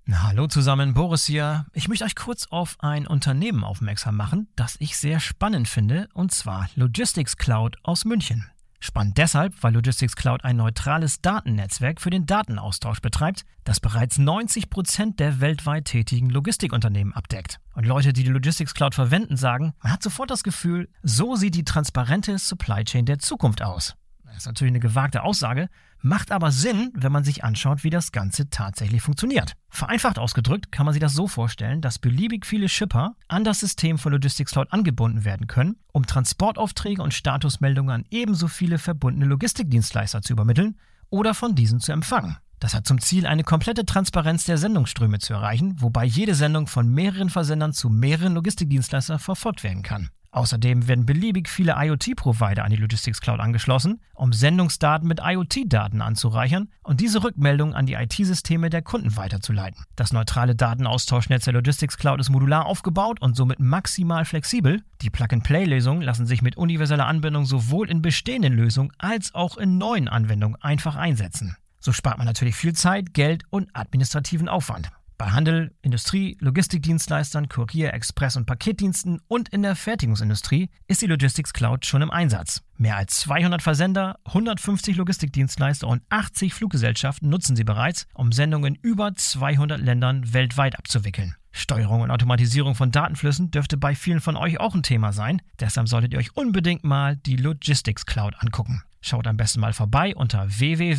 Hallo zusammen, Boris hier. Ich möchte euch kurz auf ein Unternehmen aufmerksam machen, das ich sehr spannend finde, und zwar Logistics Cloud aus München. Spannend deshalb, weil Logistics Cloud ein neutrales Datennetzwerk für den Datenaustausch betreibt, das bereits 90% der weltweit tätigen Logistikunternehmen abdeckt. Und Leute, die Logistics Cloud verwenden, sagen, man hat sofort das Gefühl, so sieht die transparente Supply Chain der Zukunft aus. Das ist natürlich eine gewagte Aussage, macht aber Sinn, wenn man sich anschaut, wie das Ganze tatsächlich funktioniert. Vereinfacht ausgedrückt kann man sich das so vorstellen, dass beliebig viele Shipper an das System von Logistics Cloud angebunden werden können, um Transportaufträge und Statusmeldungen an ebenso viele verbundene Logistikdienstleister zu übermitteln oder von diesen zu empfangen. Das hat zum Ziel, eine komplette Transparenz der Sendungsströme zu erreichen, wobei jede Sendung von mehreren Versendern zu mehreren Logistikdienstleistern verfolgt werden kann. Außerdem werden beliebig viele IoT-Provider an die Logistics Cloud angeschlossen, um Sendungsdaten mit IoT-Daten anzureichern und diese Rückmeldungen an die IT-Systeme der Kunden weiterzuleiten. Das neutrale Datenaustauschnetz der Logistics Cloud ist modular aufgebaut und somit maximal flexibel. Die Plug-and-Play-Lösungen lassen sich mit universeller Anbindung sowohl in bestehenden Lösungen als auch in neuen Anwendungen einfach einsetzen. So spart man natürlich viel Zeit, Geld und administrativen Aufwand. Bei Handel, Industrie, Logistikdienstleistern, Kurier-, Express- und Paketdiensten und in der Fertigungsindustrie ist die Logistics Cloud schon im Einsatz. Mehr als 200 Versender, 150 Logistikdienstleister und 80 Fluggesellschaften nutzen sie bereits, um Sendungen in über 200 Ländern weltweit abzuwickeln. Steuerung und Automatisierung von Datenflüssen dürfte bei vielen von euch auch ein Thema sein. Deshalb solltet ihr euch unbedingt mal die Logistics Cloud angucken. Schaut am besten mal vorbei unter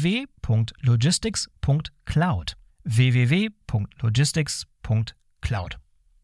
www.logistics.cloud. www.logistics.cloud.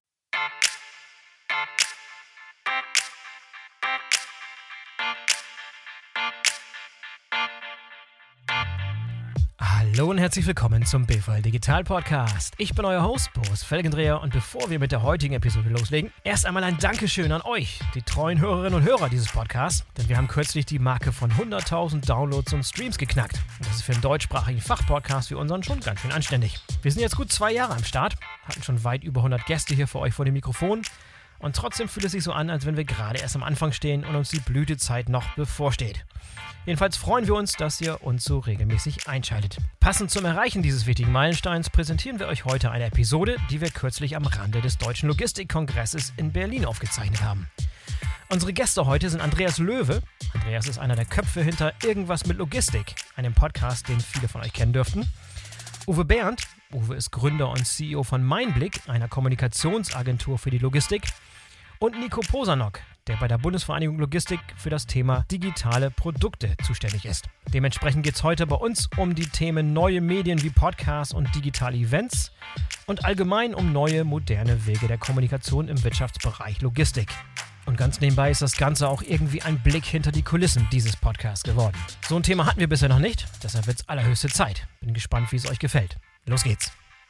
Hallo und herzlich willkommen zum BVL Digital Podcast. Ich bin euer Host Boris Felgendreher und bevor wir mit der heutigen Episode loslegen, erst einmal ein Dankeschön an euch, die treuen Hörerinnen und Hörer dieses Podcasts, denn wir haben kürzlich die Marke von 100.000 Downloads und Streams geknackt. Und das ist für einen deutschsprachigen Fachpodcast wie unseren schon ganz schön anständig. Wir sind jetzt gut 2 Jahre am Start, hatten schon weit über 100 Gäste hier für euch vor dem Mikrofon und trotzdem fühlt es sich so an, als wenn wir gerade erst am Anfang stehen und uns die Blütezeit noch bevorsteht. Jedenfalls freuen wir uns, dass ihr uns so regelmäßig einschaltet. Passend zum Erreichen dieses wichtigen Meilensteins präsentieren wir euch heute eine Episode, die wir kürzlich am Rande des Deutschen Logistikkongresses in Berlin aufgezeichnet haben. Unsere Gäste heute sind Andreas Löwe. Andreas ist einer der Köpfe hinter Irgendwas mit Logistik, einem Podcast, den viele von euch kennen dürften. Uwe Bernd. Uwe ist Gründer und CEO von Meinblick, einer Kommunikationsagentur für die Logistik. Und Nico Posanok, der bei der Bundesvereinigung Logistik für das Thema digitale Produkte zuständig ist. Dementsprechend geht es heute bei uns um die Themen neue Medien wie Podcasts und digitale Events und allgemein um neue, moderne Wege der Kommunikation im Wirtschaftsbereich Logistik. Und ganz nebenbei ist das Ganze auch irgendwie ein Blick hinter die Kulissen dieses Podcasts geworden. So ein Thema hatten wir bisher noch nicht, deshalb wird es allerhöchste Zeit. Bin gespannt, wie es euch gefällt. Los geht's!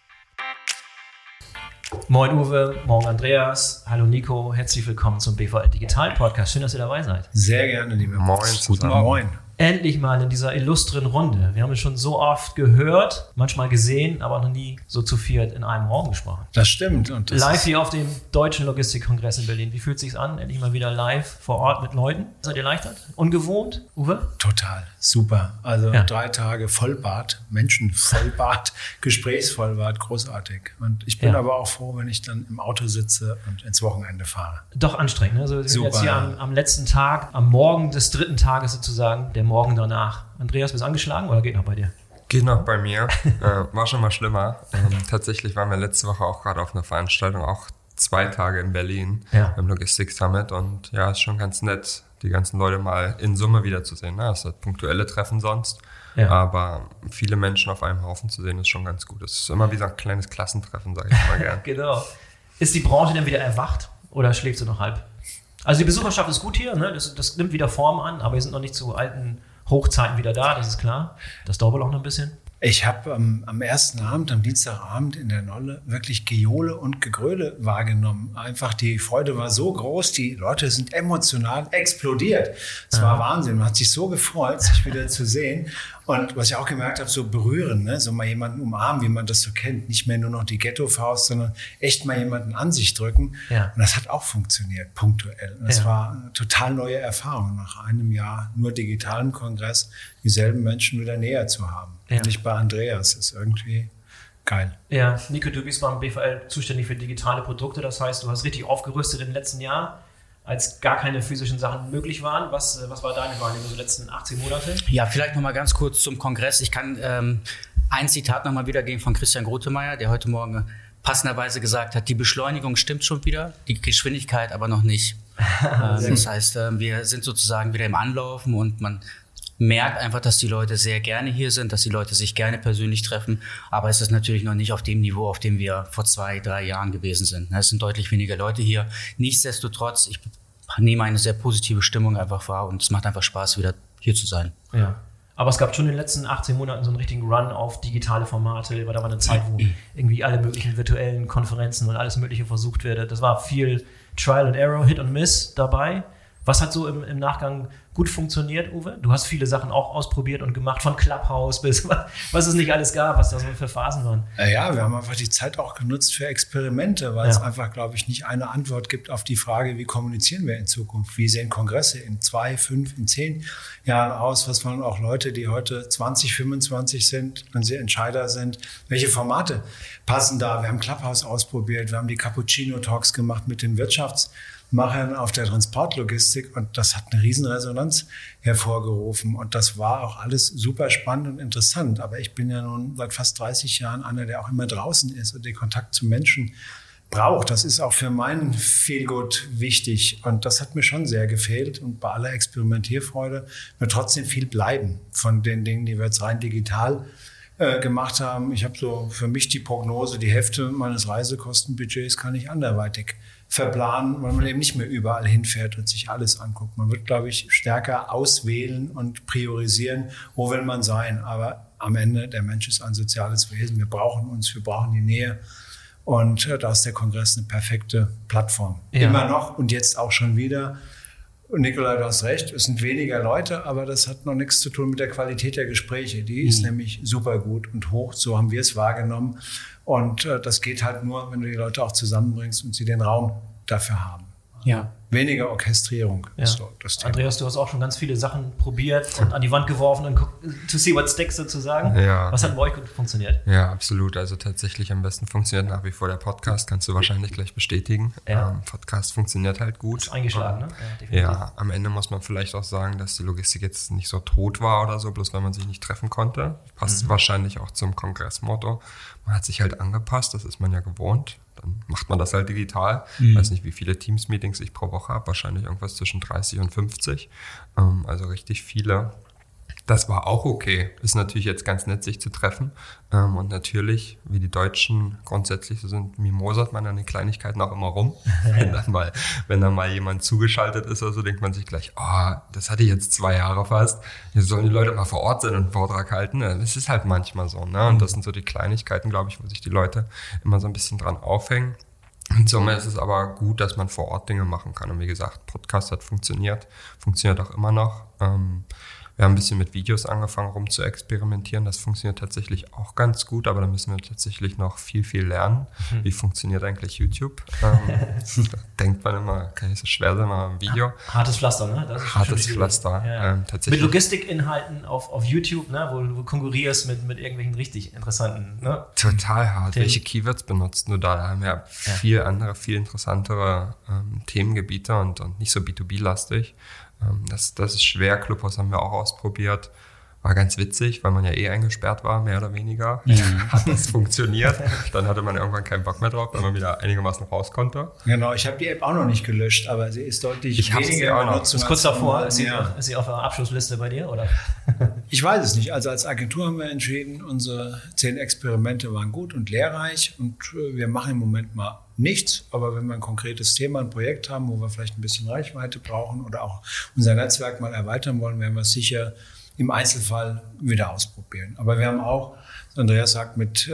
Moin Uwe, morgen Andreas, hallo Nico, herzlich willkommen zum BVL Digital Podcast. Schön, dass ihr dabei seid. Sehr gerne, lieber Moin zusammen. Moin. Endlich mal in dieser illustren Runde. Wir haben es schon so oft gehört, manchmal gesehen, aber noch nie so zu viert in einem Raum gesprochen. Das stimmt. Und das live hier auf dem Deutschen Logistikkongress in Berlin. Wie fühlt es sich an? Endlich mal wieder live vor Ort mit Leuten. Seid ihr erleichtert? Ungewohnt? Uwe? Total. Super. Also 3 Tage Vollbart, Menschenvollbart, Gesprächsvollbart, großartig. Und ich bin aber auch froh, wenn ich dann im Auto sitze und ins Wochenende fahre. Doch anstrengend. Ne? Also wir sind Super, jetzt hier am letzten Tag, am Morgen des 3. Tages sozusagen, der Morgen danach. Andreas, bist du angeschlagen oder geht noch bei dir? Geht noch bei mir. War schon mal schlimmer. Tatsächlich waren wir letzte Woche auch gerade auf einer Veranstaltung, auch 2 Tage in Berlin beim Logistik Summit. Und ja, ist schon ganz nett, die ganzen Leute mal in Summe wiederzusehen. Ne? Das sind punktuelle Treffen sonst. Ja. Aber viele Menschen auf einem Haufen zu sehen, ist schon ganz gut. Es ist immer wie so ein kleines Klassentreffen, sage ich mal gern. Genau. Ist die Branche denn wieder erwacht oder schläft sie noch halb? Also die Besucherschaft ist gut hier, ne? Das nimmt wieder Form an, aber wir sind noch nicht zu alten Hochzeiten wieder da, das ist klar. Das dauert wohl auch noch ein bisschen. Ich habe am ersten Abend, am Dienstagabend in der Nolle wirklich Gejohle und Gegröle wahrgenommen. Einfach die Freude war so groß, die Leute sind emotional explodiert. Es war Wahnsinn, man hat sich so gefreut, sich wieder zu sehen. Und was ich auch gemerkt habe, so berühren, ne? So mal jemanden umarmen, wie man das so kennt. Nicht mehr nur noch die Ghetto-Faust, sondern echt mal jemanden an sich drücken. Ja. Und das hat auch funktioniert, punktuell. Und das war eine total neue Erfahrung, nach einem Jahr nur digitalen Kongress dieselben Menschen wieder näher zu haben. Ja. Nicht bei Andreas, ist irgendwie geil. Ja, Nico, du bist beim BVL zuständig für digitale Produkte. Das heißt, du hast richtig aufgerüstet in den letzten Jahren, als gar keine physischen Sachen möglich waren. Was war deine Wahrnehmung in den letzten 18 Monate? Ja, vielleicht nochmal ganz kurz zum Kongress. Ich kann ein Zitat nochmal wiedergeben von Christian Grotemeyer, der heute Morgen passenderweise gesagt hat, die Beschleunigung stimmt schon wieder, die Geschwindigkeit aber noch nicht. Das heißt, wir sind sozusagen wieder im Anlaufen und man merkt einfach, dass die Leute sehr gerne hier sind, dass die Leute sich gerne persönlich treffen, aber es ist natürlich noch nicht auf dem Niveau, auf dem wir vor 2-3 Jahren gewesen sind. Es sind deutlich weniger Leute hier. Nichtsdestotrotz, ich nehme eine sehr positive Stimmung einfach wahr und es macht einfach Spaß, wieder hier zu sein. Ja. Aber es gab schon in den letzten 18 Monaten so einen richtigen Run auf digitale Formate, weil da war eine Zeit, wo irgendwie alle möglichen virtuellen Konferenzen und alles Mögliche versucht wurde. Das war viel Trial and Error, Hit und Miss dabei. Was hat so im Nachgang gut funktioniert, Uwe? Du hast viele Sachen auch ausprobiert und gemacht, von Clubhouse bis was es nicht alles gab, was da so für Phasen waren. Ja, wir haben einfach die Zeit auch genutzt für Experimente, weil es einfach, glaube ich, nicht eine Antwort gibt auf die Frage, wie kommunizieren wir in Zukunft? Wie sehen Kongresse in 2, 5, in 10 Jahren aus? Was wollen auch Leute, die heute 20, 25 sind, wenn sie Entscheider sind? Welche Formate passen da? Wir haben Clubhouse ausprobiert, wir haben die Cappuccino-Talks gemacht mit den Wirtschaftsmachern auf der Transportlogistik und das hat eine Riesenresonanz hervorgerufen und das war auch alles super spannend und interessant, aber ich bin ja nun seit fast 30 Jahren einer, der auch immer draußen ist und den Kontakt zu Menschen braucht. Das ist auch für meinen Feelgood wichtig und das hat mir schon sehr gefehlt und bei aller Experimentierfreude wird trotzdem viel bleiben von den Dingen, die wir jetzt rein digital gemacht haben. Ich habe so für mich die Prognose, die Hälfte meines Reisekostenbudgets kann ich anderweitig verplanen, weil man eben nicht mehr überall hinfährt und sich alles anguckt. Man wird, glaube ich, stärker auswählen und priorisieren, wo will man sein. Aber am Ende, der Mensch ist ein soziales Wesen. Wir brauchen uns, wir brauchen die Nähe. Und da ist der Kongress eine perfekte Plattform. Ja. Immer noch und jetzt auch schon wieder. Und Nikolai, du hast recht, es sind weniger Leute, aber das hat noch nichts zu tun mit der Qualität der Gespräche. Die ist nämlich super gut und hoch, so haben wir es wahrgenommen. Und das geht halt nur, wenn du die Leute auch zusammenbringst und sie den Raum dafür haben. Ja. Weniger Orchestrierung ist so das Thema. Andreas, du hast auch schon ganz viele Sachen probiert und an die Wand geworfen und to see what sticks sozusagen. Ja. Was hat bei euch gut funktioniert? Ja, absolut. Also tatsächlich am besten funktioniert nach wie vor der Podcast, kannst du wahrscheinlich gleich bestätigen. Ja. Podcast funktioniert halt gut. Ist eingeschlagen, ne? Ja, am Ende muss man vielleicht auch sagen, dass die Logistik jetzt nicht so tot war oder so, bloß weil man sich nicht treffen konnte. Passt wahrscheinlich auch zum Kongressmotto. Man hat sich halt angepasst, das ist man ja gewohnt. Dann macht man das halt digital. Ich weiß nicht, wie viele Teams-Meetings ich pro Woche habe. Wahrscheinlich irgendwas zwischen 30 und 50. Also richtig viele. Das war auch okay. Ist natürlich jetzt ganz nett, sich zu treffen. Und natürlich, wie die Deutschen grundsätzlich so sind, mimosert man an den Kleinigkeiten auch immer rum. Wenn dann mal jemand zugeschaltet ist oder so, denkt man sich gleich, das hatte ich jetzt 2 Jahre fast. Jetzt sollen die Leute mal vor Ort sein und einen Vortrag halten. Das ist halt manchmal so, ne? Und das sind so die Kleinigkeiten, glaube ich, wo sich die Leute immer so ein bisschen dran aufhängen. In Summe ist es aber gut, dass man vor Ort Dinge machen kann. Und wie gesagt, Podcast hat funktioniert auch immer noch. Wir haben ein bisschen mit Videos angefangen, rum zu experimentieren. Das funktioniert tatsächlich auch ganz gut, aber da müssen wir tatsächlich noch viel, viel lernen. Wie funktioniert eigentlich YouTube? Da denkt man immer, kann nicht so schwer sein, mal ein Video. Hartes Pflaster, ne? Das ist hartes Pflaster. Ja. Tatsächlich. Mit Logistikinhalten auf YouTube, ne? Wo du konkurrierst mit irgendwelchen richtig interessanten, ne? Total hart. Welche Keywords benutzt du da? Da haben wir viel interessantere Themengebiete und nicht so B2B-lastig. Das ist schwer. Clubhouse haben wir auch ausprobiert. War ganz witzig, weil man ja eingesperrt war, mehr oder weniger. Hat das funktioniert. Dann hatte man irgendwann keinen Bock mehr drauf, weil man wieder einigermaßen raus konnte. Genau, ich habe die App auch noch nicht gelöscht, aber sie ist deutlich weniger benutzt. Ist kurz davor? Ist sie auf der Abschlussliste bei dir, oder? Ich weiß es nicht. Also als Agentur haben wir entschieden, unsere 10 Experimente waren gut und lehrreich und wir machen im Moment mal nichts, aber wenn wir ein konkretes Thema, ein Projekt haben, wo wir vielleicht ein bisschen Reichweite brauchen oder auch unser Netzwerk mal erweitern wollen, werden wir es sicher im Einzelfall wieder ausprobieren. Aber wir haben auch, Andreas sagt, mit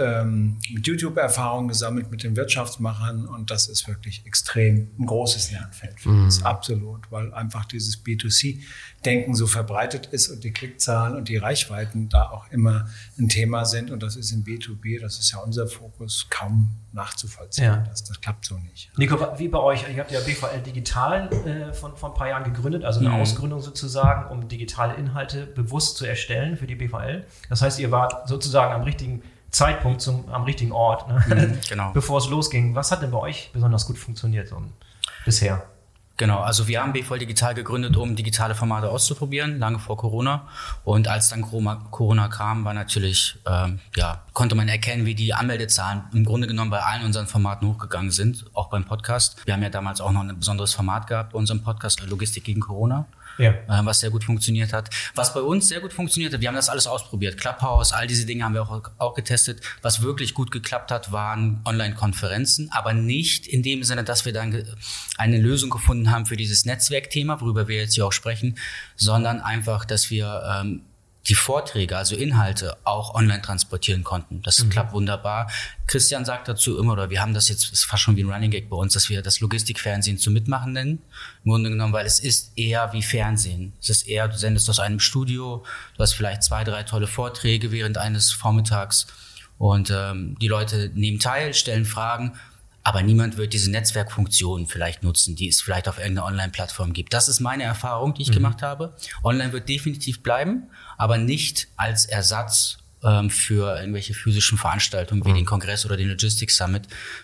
YouTube Erfahrung gesammelt, mit den Wirtschaftsmachern und das ist wirklich extrem ein großes Lernfeld für uns, absolut, weil einfach dieses B2C-Denken so verbreitet ist und die Klickzahlen und die Reichweiten da auch immer ein Thema sind und das ist im B2B, das ist ja unser Fokus, kaum nachzuvollziehen. Ja. Das klappt so nicht. Nico, wie bei euch, ihr habt ja BVL Digital von ein paar Jahren gegründet, also eine Ausgründung sozusagen, um digitale Inhalte bewusst zu erstellen für die BVL. Das heißt, ihr wart sozusagen am richtigen Zeitpunkt am richtigen Ort, ne? Genau. Bevor es losging. Was hat denn bei euch besonders gut funktioniert bisher? Genau, also wir haben BVL Digital gegründet, um digitale Formate auszuprobieren, lange vor Corona. Und als dann Corona kam, war natürlich, konnte man erkennen, wie die Anmeldezahlen im Grunde genommen bei allen unseren Formaten hochgegangen sind, auch beim Podcast. Wir haben ja damals auch noch ein besonderes Format gehabt bei unserem Podcast, Logistik gegen Corona. Ja. Was sehr gut funktioniert hat. Was bei uns sehr gut funktioniert hat, wir haben das alles ausprobiert. Clubhouse, all diese Dinge haben wir auch getestet. Was wirklich gut geklappt hat, waren Online-Konferenzen, aber nicht in dem Sinne, dass wir dann eine Lösung gefunden haben für dieses Netzwerkthema, worüber wir jetzt hier auch sprechen, sondern einfach, dass wir die Vorträge, also Inhalte, auch online transportieren konnten. Das klappt wunderbar. Christian sagt dazu immer, oder wir haben das jetzt, ist fast schon wie ein Running Gag bei uns, dass wir das Logistikfernsehen zum Mitmachen nennen. Im Grunde genommen, weil es ist eher wie Fernsehen. Es ist eher, du sendest aus einem Studio, du hast vielleicht 2, 3 tolle Vorträge während eines Vormittags und die Leute nehmen teil, stellen Fragen, aber niemand wird diese Netzwerkfunktion vielleicht nutzen, die es vielleicht auf irgendeiner Online-Plattform gibt. Das ist meine Erfahrung, die ich gemacht habe. Online wird definitiv bleiben, aber nicht als Ersatz für irgendwelche physischen Veranstaltungen wie den Kongress oder den Logistics Summit.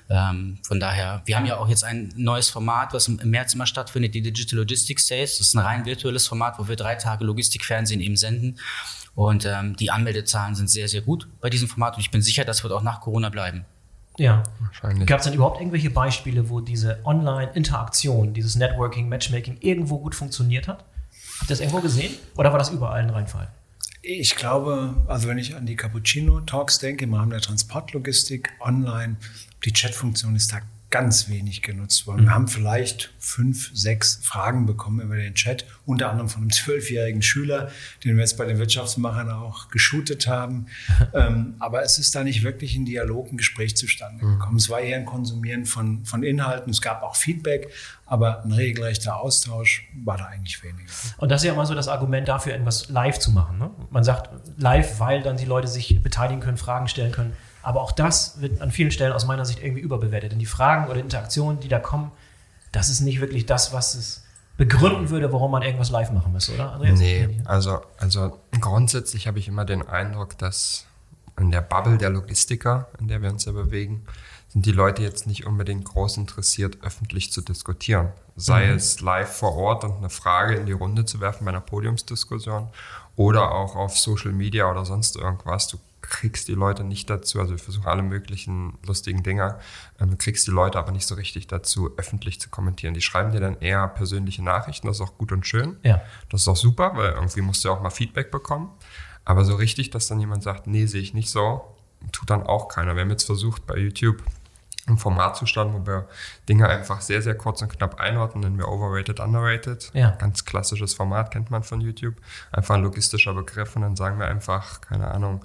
Von daher, wir haben ja auch jetzt ein neues Format, was im März immer stattfindet, die Digital Logistics Days. Das ist ein rein virtuelles Format, wo wir 3 Tage Logistikfernsehen eben senden. Und die Anmeldezahlen sind sehr, sehr gut bei diesem Format. Und ich bin sicher, das wird auch nach Corona bleiben. Ja, wahrscheinlich. Gab es denn überhaupt irgendwelche Beispiele, wo diese Online-Interaktion, dieses Networking, Matchmaking irgendwo gut funktioniert hat? Habt ihr das irgendwo gesehen? Oder war das überall ein Reinfall? Ich glaube, also wenn ich an die Cappuccino-Talks denke, im Rahmen der Transportlogistik online, die Chatfunktion ist da ganz wenig genutzt worden. Wir haben vielleicht 5, 6 Fragen bekommen über den Chat, unter anderem von einem 12-jährigen Schüler, den wir jetzt bei den Wirtschaftsmachern auch geshootet haben. Aber es ist da nicht wirklich ein Dialog, ein Gespräch zustande gekommen. Es war eher ein Konsumieren von Inhalten. Es gab auch Feedback, aber ein regelrechter Austausch war da eigentlich weniger. Und das ist ja immer so das Argument dafür, irgendwas live zu machen, ne? Man sagt live, weil dann die Leute sich beteiligen können, Fragen stellen können. Aber auch das wird an vielen Stellen aus meiner Sicht irgendwie überbewertet. Denn die Fragen oder Interaktionen, die da kommen, das ist nicht wirklich das, was es begründen würde, warum man irgendwas live machen müsste, oder, Andreas? Nee, also grundsätzlich habe ich immer den Eindruck, dass in der Bubble der Logistiker, in der wir uns ja bewegen, sind die Leute jetzt nicht unbedingt groß interessiert, öffentlich zu diskutieren. Sei es live vor Ort und eine Frage in die Runde zu werfen bei einer Podiumsdiskussion oder auch auf Social Media oder sonst irgendwas. Du kriegst die Leute nicht dazu, also wir versuchen alle möglichen lustigen Dinger, du kriegst die Leute aber nicht so richtig dazu, öffentlich zu kommentieren. Die schreiben dir dann eher persönliche Nachrichten, das ist auch gut und schön. Ja. Das ist auch super, weil irgendwie musst du ja auch mal Feedback bekommen. Aber so richtig, dass dann jemand sagt, nee, sehe ich nicht so, tut dann auch keiner. Wir haben jetzt versucht, bei YouTube ein Format zu starten, wo wir Dinge einfach sehr, sehr kurz und knapp einordnen, nennen wir Overrated, Underrated. Ja. Ganz klassisches Format, kennt man von YouTube. Einfach ein logistischer Begriff und dann sagen wir einfach, keine Ahnung,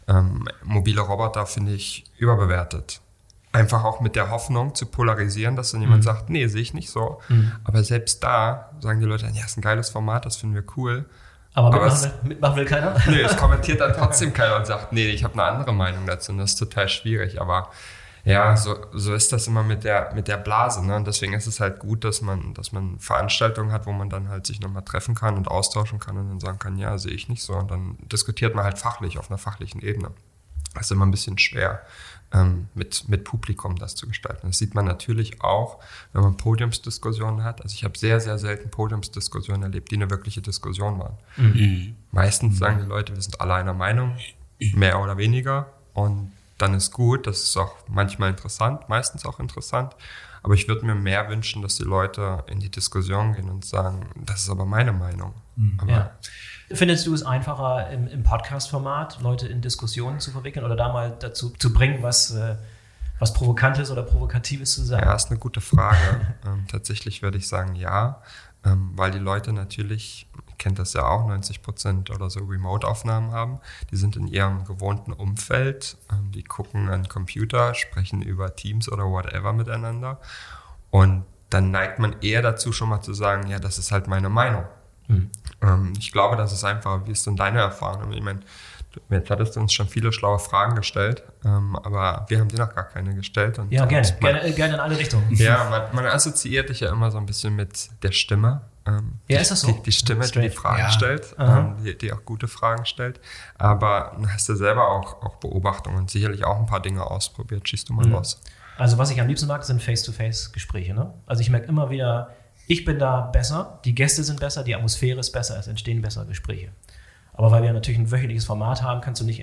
mobile Roboter finde ich überbewertet. Einfach auch mit der Hoffnung zu polarisieren, dass dann jemand sagt, nee, sehe ich nicht so. Aber selbst da sagen die Leute, ja, ist ein geiles Format, das finden wir cool. Aber mitmachen will keiner? Nee, es kommentiert dann trotzdem keiner und sagt, nee, ich habe eine andere Meinung dazu und das ist total schwierig. Aber ja, so ist das immer mit der Blase, ne? Und deswegen ist es halt gut, dass man Veranstaltungen hat, wo man dann halt sich nochmal treffen kann und austauschen kann und dann sagen kann, ja, sehe ich nicht so. Und dann diskutiert man halt fachlich, auf einer fachlichen Ebene. Das ist immer ein bisschen schwer, mit Publikum das zu gestalten. Das sieht man natürlich auch, wenn man Podiumsdiskussionen hat. Also ich habe sehr, sehr selten Podiumsdiskussionen erlebt, die eine wirkliche Diskussion waren. Meistens sagen die Leute, wir sind alle einer Meinung, mehr oder weniger, und dann ist gut, das ist auch manchmal interessant, meistens auch interessant, aber ich würde mir mehr wünschen, dass die Leute in die Diskussion gehen und sagen, das ist aber meine Meinung. Aber Findest du es einfacher im Podcast-Format, Leute in Diskussionen zu verwickeln oder da mal dazu zu bringen, was Provokantes oder Provokatives zu sagen? Ja, ist eine gute Frage. Tatsächlich würde ich sagen, ja, weil die Leute natürlich, ihr kennt das ja auch, 90% oder so Remote-Aufnahmen haben. Die sind in ihrem gewohnten Umfeld, die gucken an den Computer, sprechen über Teams oder whatever miteinander. Und dann neigt man eher dazu, schon mal zu sagen, ja, das ist halt meine Meinung. Ich glaube, das ist einfach, wie ist denn deine Erfahrung? Ich meine, jetzt hattest du uns schon viele schlaue Fragen gestellt, aber wir haben dir noch gar keine gestellt. Und ja, gerne in alle Richtungen. Ja, man assoziiert dich ja immer so ein bisschen mit der Stimme Ist das so? Die Stimme, die Fragen stellt, die auch gute Fragen stellt. Aber du hast ja selber auch Beobachtungen und sicherlich auch ein paar Dinge ausprobiert. Schießt du mal los. Also was ich am liebsten mag, sind Face-to-Face-Gespräche. Ne? Also ich merke immer wieder, ich bin da besser, die Gäste sind besser, die Atmosphäre ist besser, es entstehen bessere Gespräche. Aber weil wir natürlich ein wöchentliches Format haben, kannst du nicht,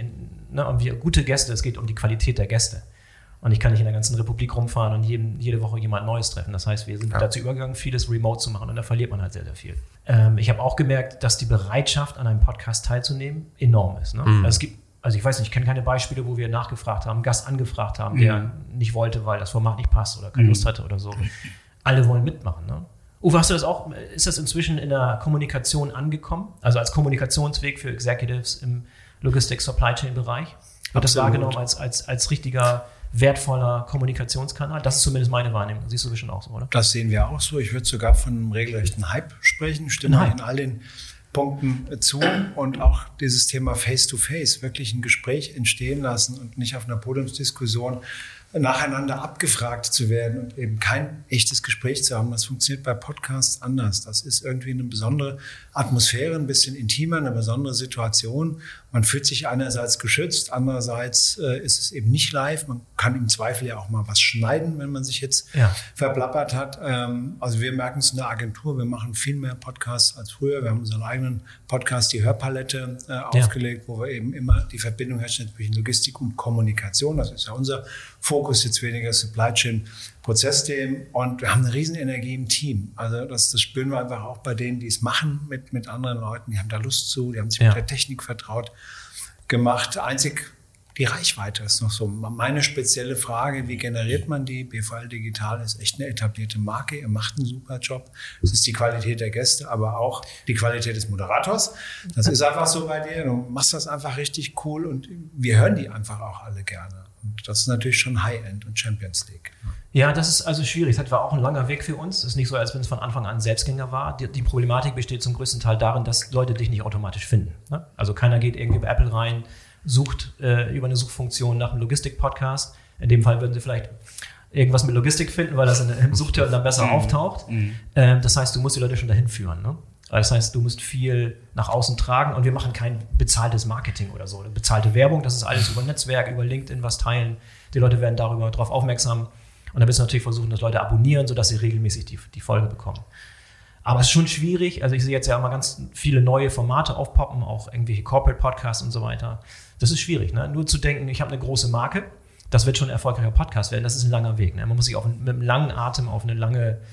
gute Gäste, es geht um die Qualität der Gäste. Und ich kann nicht in der ganzen Republik rumfahren und jede Woche jemand Neues treffen. Das heißt, wir sind dazu übergegangen, vieles remote zu machen und da verliert man halt sehr, sehr viel. Ich habe auch gemerkt, dass die Bereitschaft, an einem Podcast teilzunehmen, enorm ist. Ne? Also ich weiß nicht, ich kenne keine Beispiele, wo wir nachgefragt haben, einen Gast angefragt haben, der nicht wollte, weil das Format nicht passt oder keine Lust hatte oder so. Alle wollen mitmachen. Ne? Uwe, hast du das auch, ist das inzwischen in der Kommunikation angekommen? Also als Kommunikationsweg für Executives im Logistik-Supply-Chain-Bereich? Wird das wahrgenommen als richtiger, wertvoller Kommunikationskanal? Das ist zumindest meine Wahrnehmung. Siehst du bestimmt auch so, oder? Das sehen wir auch so. Ich würde sogar von einem regelrechten Hype sprechen. Stimme in all den Punkten zu und auch dieses Thema Face-to-Face, wirklich ein Gespräch entstehen lassen und nicht auf einer Podiumsdiskussion nacheinander abgefragt zu werden und eben kein echtes Gespräch zu haben. Das funktioniert bei Podcasts anders. Das ist irgendwie eine besondere Atmosphäre, ein bisschen intimer, eine besondere Situation. Man fühlt sich einerseits geschützt, andererseits ist es eben nicht live. Man kann im Zweifel ja auch mal was schneiden, wenn man sich jetzt verplappert hat. Also wir merken es in der Agentur, wir machen viel mehr Podcasts als früher. Wir haben unseren eigenen Podcast, die Hörpalette, aufgelegt, wo wir eben immer die Verbindung herstellen zwischen Logistik und Kommunikation. Das ist ja unser Fokus, jetzt weniger Supply Chain Prozessthemen, und wir haben eine riesen Energie im Team. Also das spüren wir einfach auch bei denen, die es machen mit anderen Leuten. Die haben da Lust zu, die haben sich mit der Technik vertraut gemacht. Einzig die Reichweite ist noch so meine spezielle Frage, wie generiert man die? BVL Digital ist echt eine etablierte Marke, ihr macht einen super Job. Es ist die Qualität der Gäste, aber auch die Qualität des Moderators. Das ist einfach so bei dir, du machst das einfach richtig cool und wir hören die einfach auch alle gerne. Und das ist natürlich schon High-End und Champions League. Ja, das ist also schwierig. Das war auch ein langer Weg für uns. Es ist nicht so, als wenn es von Anfang an Selbstgänger war. Die Problematik besteht zum größten Teil darin, dass Leute dich nicht automatisch finden. Ne? Also keiner geht irgendwie über Apple rein, sucht über eine Suchfunktion nach einem Logistik-Podcast. In dem Fall würden sie vielleicht irgendwas mit Logistik finden, weil das im Suchterm dann besser auftaucht. Das heißt, du musst die Leute schon dahin führen. Ne? Das heißt, du musst viel nach außen tragen und wir machen kein bezahltes Marketing oder so. Bezahlte Werbung, das ist alles über Netzwerk, über LinkedIn was teilen. Die Leute werden darüber drauf aufmerksam. Und dann müssen wir natürlich versuchen, dass Leute abonnieren, sodass sie regelmäßig die Folge bekommen. Aber es ist schon schwierig. Also ich sehe jetzt ja immer ganz viele neue Formate aufpoppen, auch irgendwelche Corporate Podcasts und so weiter. Das ist schwierig, ne? Nur zu denken, ich habe eine große Marke, das wird schon ein erfolgreicher Podcast werden. Das ist ein langer Weg. Ne? Man muss sich mit einem langen Atem auf einen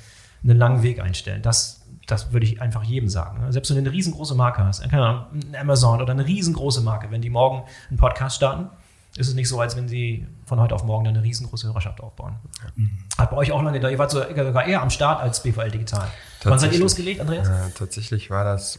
langen Weg einstellen. Das würde ich einfach jedem sagen. Ne? Selbst wenn du eine riesengroße Marke hast, keine Ahnung, ein Amazon oder eine riesengroße Marke, wenn die morgen einen Podcast starten, ist es nicht so, als wenn sie von heute auf morgen eine riesengroße Hörerschaft aufbauen. Hat bei euch auch lange gedauert. Ihr wart sogar eher am Start als BVL Digital. Wann seid ihr losgelegt, Andreas? Tatsächlich war das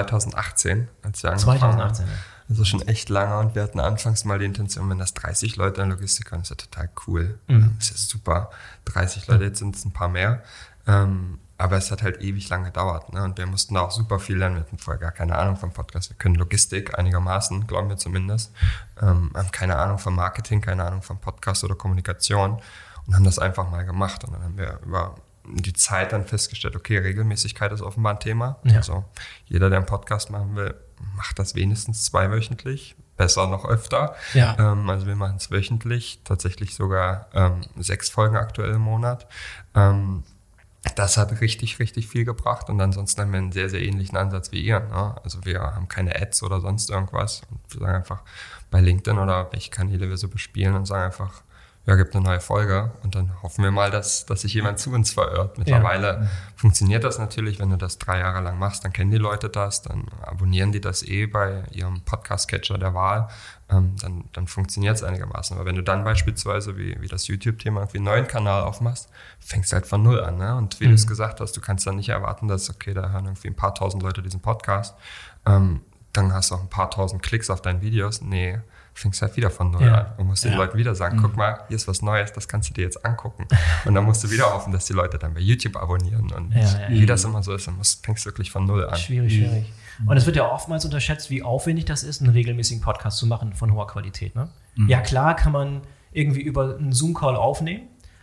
2018, als wir angefangen haben. 2018, ja. Also schon echt lange, und wir hatten anfangs mal die Intention, wenn das 30 Leute in Logistik waren, ist ja total cool. Das ist ja super. 30 Leute, jetzt sind es ein paar mehr. Aber es hat halt ewig lang gedauert, ne? Und wir mussten da auch super viel lernen. Wir hatten vorher gar keine Ahnung vom Podcast. Wir können Logistik einigermaßen, glauben wir zumindest. Haben keine Ahnung vom Marketing, keine Ahnung vom Podcast oder Kommunikation und haben das einfach mal gemacht. Und dann haben wir über die Zeit dann festgestellt, okay, Regelmäßigkeit ist offenbar ein Thema. Ja. Also jeder, der einen Podcast machen will, macht das wenigstens 2-wöchentlich. Besser noch öfter. Ja. Also wir machen es wöchentlich, tatsächlich sogar 6 Folgen aktuell im Monat. Das hat richtig, richtig viel gebracht, und ansonsten haben wir einen sehr, sehr ähnlichen Ansatz wie ihr. Ne? Also wir haben keine Ads oder sonst irgendwas, und wir sagen einfach bei LinkedIn oder welche Kanäle wir so bespielen und sagen einfach, ja, gibt eine neue Folge, und dann hoffen wir mal, dass sich jemand zu uns verirrt. Mittlerweile funktioniert das natürlich, wenn du das 3 Jahre lang machst, dann kennen die Leute das, dann abonnieren die das bei ihrem Podcast-Catcher der Wahl, dann funktioniert es einigermaßen. Aber wenn du dann beispielsweise, wie das YouTube-Thema, irgendwie einen neuen Kanal aufmachst, fängst du halt von null an. Ne? Und wie du es gesagt hast, du kannst dann nicht erwarten, dass, okay, da hören irgendwie ein paar tausend Leute diesen Podcast, dann hast du auch ein paar tausend Klicks auf deinen Videos. Nee, fängst halt wieder von null an und musst den Leuten wieder sagen, guck mal, hier ist was Neues, das kannst du dir jetzt angucken. Und dann musst du wieder hoffen, dass die Leute dann bei YouTube abonnieren. Und wie das immer so ist, dann fängst du wirklich von null an. Schwierig. Und es wird ja oftmals unterschätzt, wie aufwendig das ist, einen regelmäßigen Podcast zu machen von hoher Qualität. Ne? Ja, klar kann man irgendwie über einen Zoom-Call aufnehmen,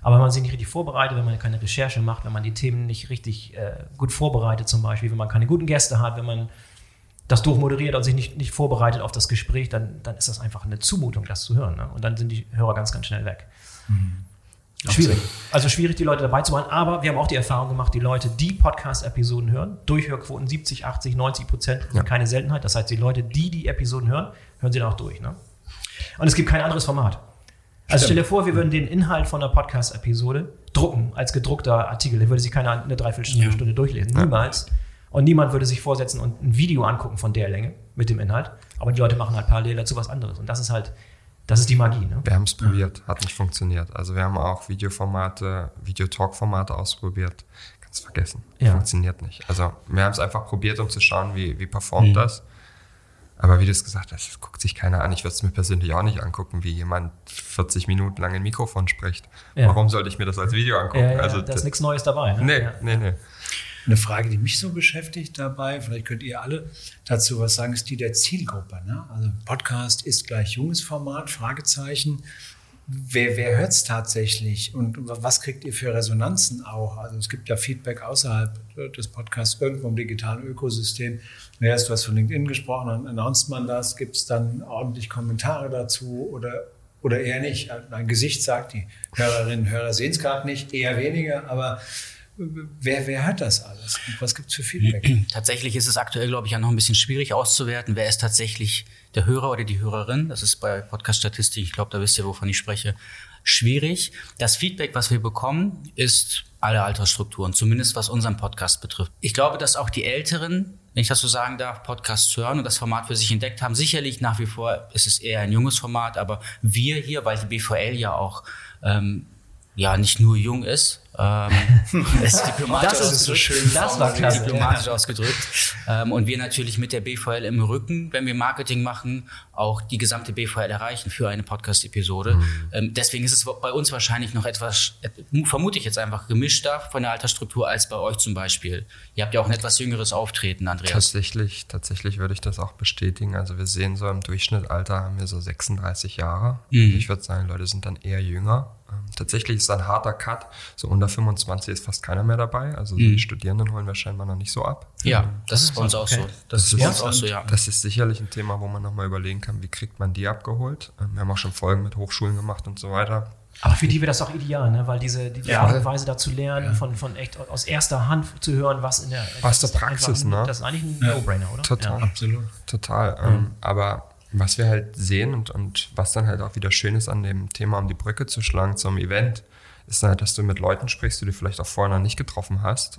Aber wenn man sich nicht richtig vorbereitet, wenn man keine Recherche macht, wenn man die Themen nicht richtig gut vorbereitet zum Beispiel, wenn man keine guten Gäste hat, wenn man das durchmoderiert und sich nicht vorbereitet auf das Gespräch, dann ist das einfach eine Zumutung, das zu hören. Ne? Und dann sind die Hörer ganz, ganz schnell weg. Schwierig. Also schwierig, die Leute dabei zu machen. Aber wir haben auch die Erfahrung gemacht, die Leute, die Podcast-Episoden hören, Durchhörquoten 70, 80, 90% sind keine Seltenheit. Das heißt, die Leute, die Episoden hören, hören sie dann auch durch. Ne? Und es gibt kein anderes Format. Also stell dir vor, wir würden den Inhalt von einer Podcast-Episode drucken als gedruckter Artikel. Der würde sich keiner eine Dreiviertelstunde durchlesen. Niemals. Und niemand würde sich vorsetzen und ein Video angucken von der Länge mit dem Inhalt. Aber die Leute machen halt parallel dazu was anderes. Und das ist die Magie. Ne? Wir haben es probiert, hat nicht funktioniert. Also wir haben auch Videotalk-Formate ausprobiert. Kannst vergessen. Funktioniert nicht. Also wir haben es einfach probiert, um zu schauen, wie performt das. Aber wie du es gesagt hast, das guckt sich keiner an. Ich würde es mir persönlich auch nicht angucken, wie jemand 40 Minuten lang ein Mikrofon spricht. Ja. Warum sollte ich mir das als Video angucken? Ja, also, da ist nichts Neues dabei. Ne? Nee. Eine Frage, die mich so beschäftigt dabei, vielleicht könnt ihr alle dazu was sagen, ist die der Zielgruppe. Ne? Also Podcast ist gleich junges Format, Fragezeichen. Wer hört es tatsächlich und was kriegt ihr für Resonanzen auch? Also es gibt ja Feedback außerhalb des Podcasts, irgendwo im digitalen Ökosystem. Du hast von LinkedIn gesprochen, dann announced man das, gibt es dann ordentlich Kommentare dazu oder eher nicht? Ein Gesicht sagt, die Hörerinnen und Hörer sehen es gerade nicht, eher weniger, aber wer hört das alles? Und was gibt es für Feedback? Tatsächlich ist es aktuell, glaube ich, ja noch ein bisschen schwierig auszuwerten. Wer ist tatsächlich der Hörer oder die Hörerin? Das ist bei Podcast-Statistik, ich glaube, da wisst ihr, wovon ich spreche, schwierig. Das Feedback, was wir bekommen, ist alle Altersstrukturen, zumindest was unseren Podcast betrifft. Ich glaube, dass auch die Älteren, wenn ich das so sagen darf, Podcasts hören und das Format für sich entdeckt haben. Sicherlich nach wie vor ist es eher ein junges Format, aber wir hier, weil die BVL ja auch nicht nur jung ist, ist diplomatisch ausgedrückt. Und wir natürlich mit der BVL im Rücken, wenn wir Marketing machen, auch die gesamte BVL erreichen für eine Podcast-Episode. Deswegen ist es bei uns wahrscheinlich noch etwas, vermute ich jetzt einfach, gemischter von der Altersstruktur als bei euch zum Beispiel. Ihr habt ja auch ein etwas jüngeres Auftreten, Andreas. Tatsächlich würde ich das auch bestätigen. Also wir sehen so im Durchschnittsalter haben wir so 36 Jahre. Ich würde sagen, Leute sind dann eher jünger. Tatsächlich ist es ein harter Cut. So unter 25 ist fast keiner mehr dabei. Also die Studierenden holen wir scheinbar noch nicht so ab. Ja, das ist bei uns auch so. Das ist bei uns auch so, ja. Das ist sicherlich ein Thema, wo man nochmal überlegen kann, wie kriegt man die abgeholt. Wir haben auch schon Folgen mit Hochschulen gemacht und so weiter. Aber für die wäre das auch ideal, ne? Weil diese Art und Weise da zu lernen, von echt aus erster Hand zu hören, was in der Praxis, ne? Das ist eigentlich ein No-Brainer, oder? Total, absolut. Total. Aber was wir halt sehen und was dann halt auch wieder schön ist an dem Thema, um die Brücke zu schlagen zum Event, ist dann halt, dass du mit Leuten sprichst, die du vielleicht auch vorher noch nicht getroffen hast.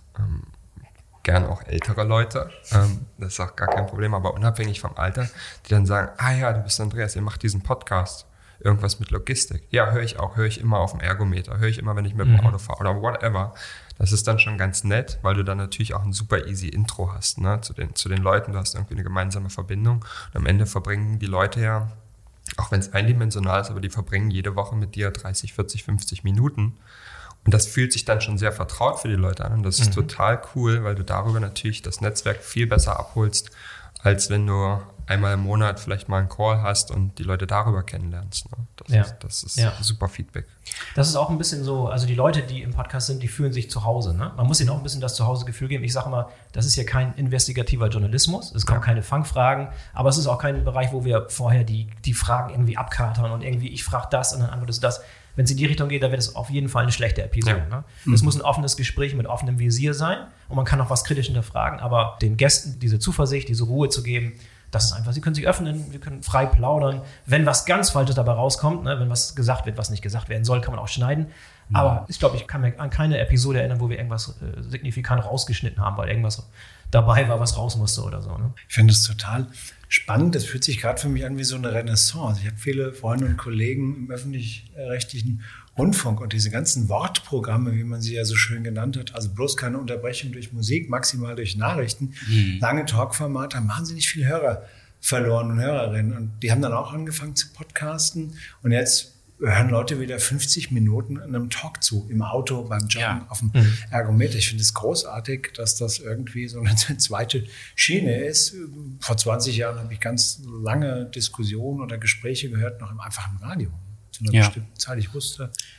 Gern auch ältere Leute, das ist auch gar kein Problem, aber unabhängig vom Alter, die dann sagen, du bist Andreas, ihr macht diesen Podcast, irgendwas mit Logistik. Ja, höre ich immer auf dem Ergometer, höre ich immer, wenn ich mit dem Auto fahre oder whatever. Das ist dann schon ganz nett, weil du dann natürlich auch ein super easy Intro hast, ne, zu den Leuten, du hast irgendwie eine gemeinsame Verbindung und am Ende verbringen die Leute ja, auch wenn es eindimensional ist, aber die verbringen jede Woche mit dir 30, 40, 50 Minuten. Und das fühlt sich dann schon sehr vertraut für die Leute an. Und das ist total cool, weil du darüber natürlich das Netzwerk viel besser abholst, als wenn du einmal im Monat vielleicht mal einen Call hast und die Leute darüber kennenlernst. Ne? Das ist super Feedback. Das ist auch ein bisschen so, also die Leute, die im Podcast sind, die fühlen sich zu Hause. Ne? Man muss ihnen auch ein bisschen das Zuhause-Gefühl geben. Ich sage mal, das ist hier kein investigativer Journalismus. Es kommen keine Fangfragen, aber es ist auch kein Bereich, wo wir vorher die Fragen irgendwie abkatern und irgendwie, ich frage das und dann antwortest du das. Wenn es in die Richtung geht, dann wird es auf jeden Fall eine schlechte Episode. Ja. Ne? Es muss ein offenes Gespräch mit offenem Visier sein und man kann auch was kritisch hinterfragen, aber den Gästen diese Zuversicht, diese Ruhe zu geben, das ist einfach, sie können sich öffnen, wir können frei plaudern. Wenn was ganz Falsches dabei rauskommt, ne, wenn was gesagt wird, was nicht gesagt werden soll, kann man auch schneiden. Aber ich glaube, ich kann mir an keine Episode erinnern, wo wir irgendwas signifikant rausgeschnitten haben, weil irgendwas dabei war, was raus musste oder so. Ne? Ich finde es total spannend. Das fühlt sich gerade für mich an wie so eine Renaissance. Ich habe viele Freunde und Kollegen im öffentlich-rechtlichen Rundfunk und diese ganzen Wortprogramme, wie man sie ja so schön genannt hat, also bloß keine Unterbrechung durch Musik, maximal durch Nachrichten, lange Talkformate, haben wahnsinnig viele Hörer verloren und Hörerinnen. Und die haben dann auch angefangen zu podcasten und jetzt hören Leute wieder 50 Minuten in einem Talk zu, im Auto, beim Joggen, auf dem Ergometer. Ich finde es großartig, dass das irgendwie so eine zweite Schiene ist. Vor 20 Jahren habe ich ganz lange Diskussionen oder Gespräche gehört, noch einfach im Radio. Zu einer bestimmten Zeit. Ich wusste,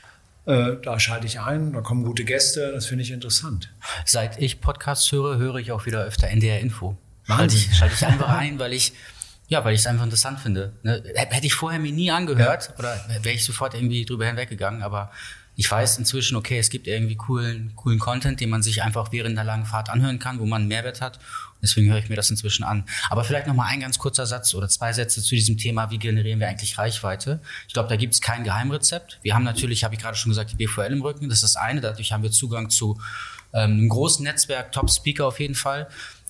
Da schalte ich ein, da kommen gute Gäste, das finde ich interessant. Seit ich Podcasts höre ich auch wieder öfter NDR Info. Wahnsinn. Schalte ich einfach ein, weil ich es einfach interessant finde. Ne? Hätte ich vorher mir nie angehört oder wäre ich sofort irgendwie drüber hinweggegangen, aber ich weiß inzwischen, okay, es gibt irgendwie coolen Content, den man sich einfach während der langen Fahrt anhören kann, wo man einen Mehrwert hat. Deswegen höre ich mir das inzwischen an. Aber vielleicht nochmal ein ganz kurzer Satz oder 2 Sätze zu diesem Thema, wie generieren wir eigentlich Reichweite? Ich glaube, da gibt es kein Geheimrezept. Wir haben natürlich, habe ich gerade schon gesagt, die BVL im Rücken. Das ist das eine. Dadurch haben wir Zugang zu einem großen Netzwerk, Top-Speaker auf jeden Fall.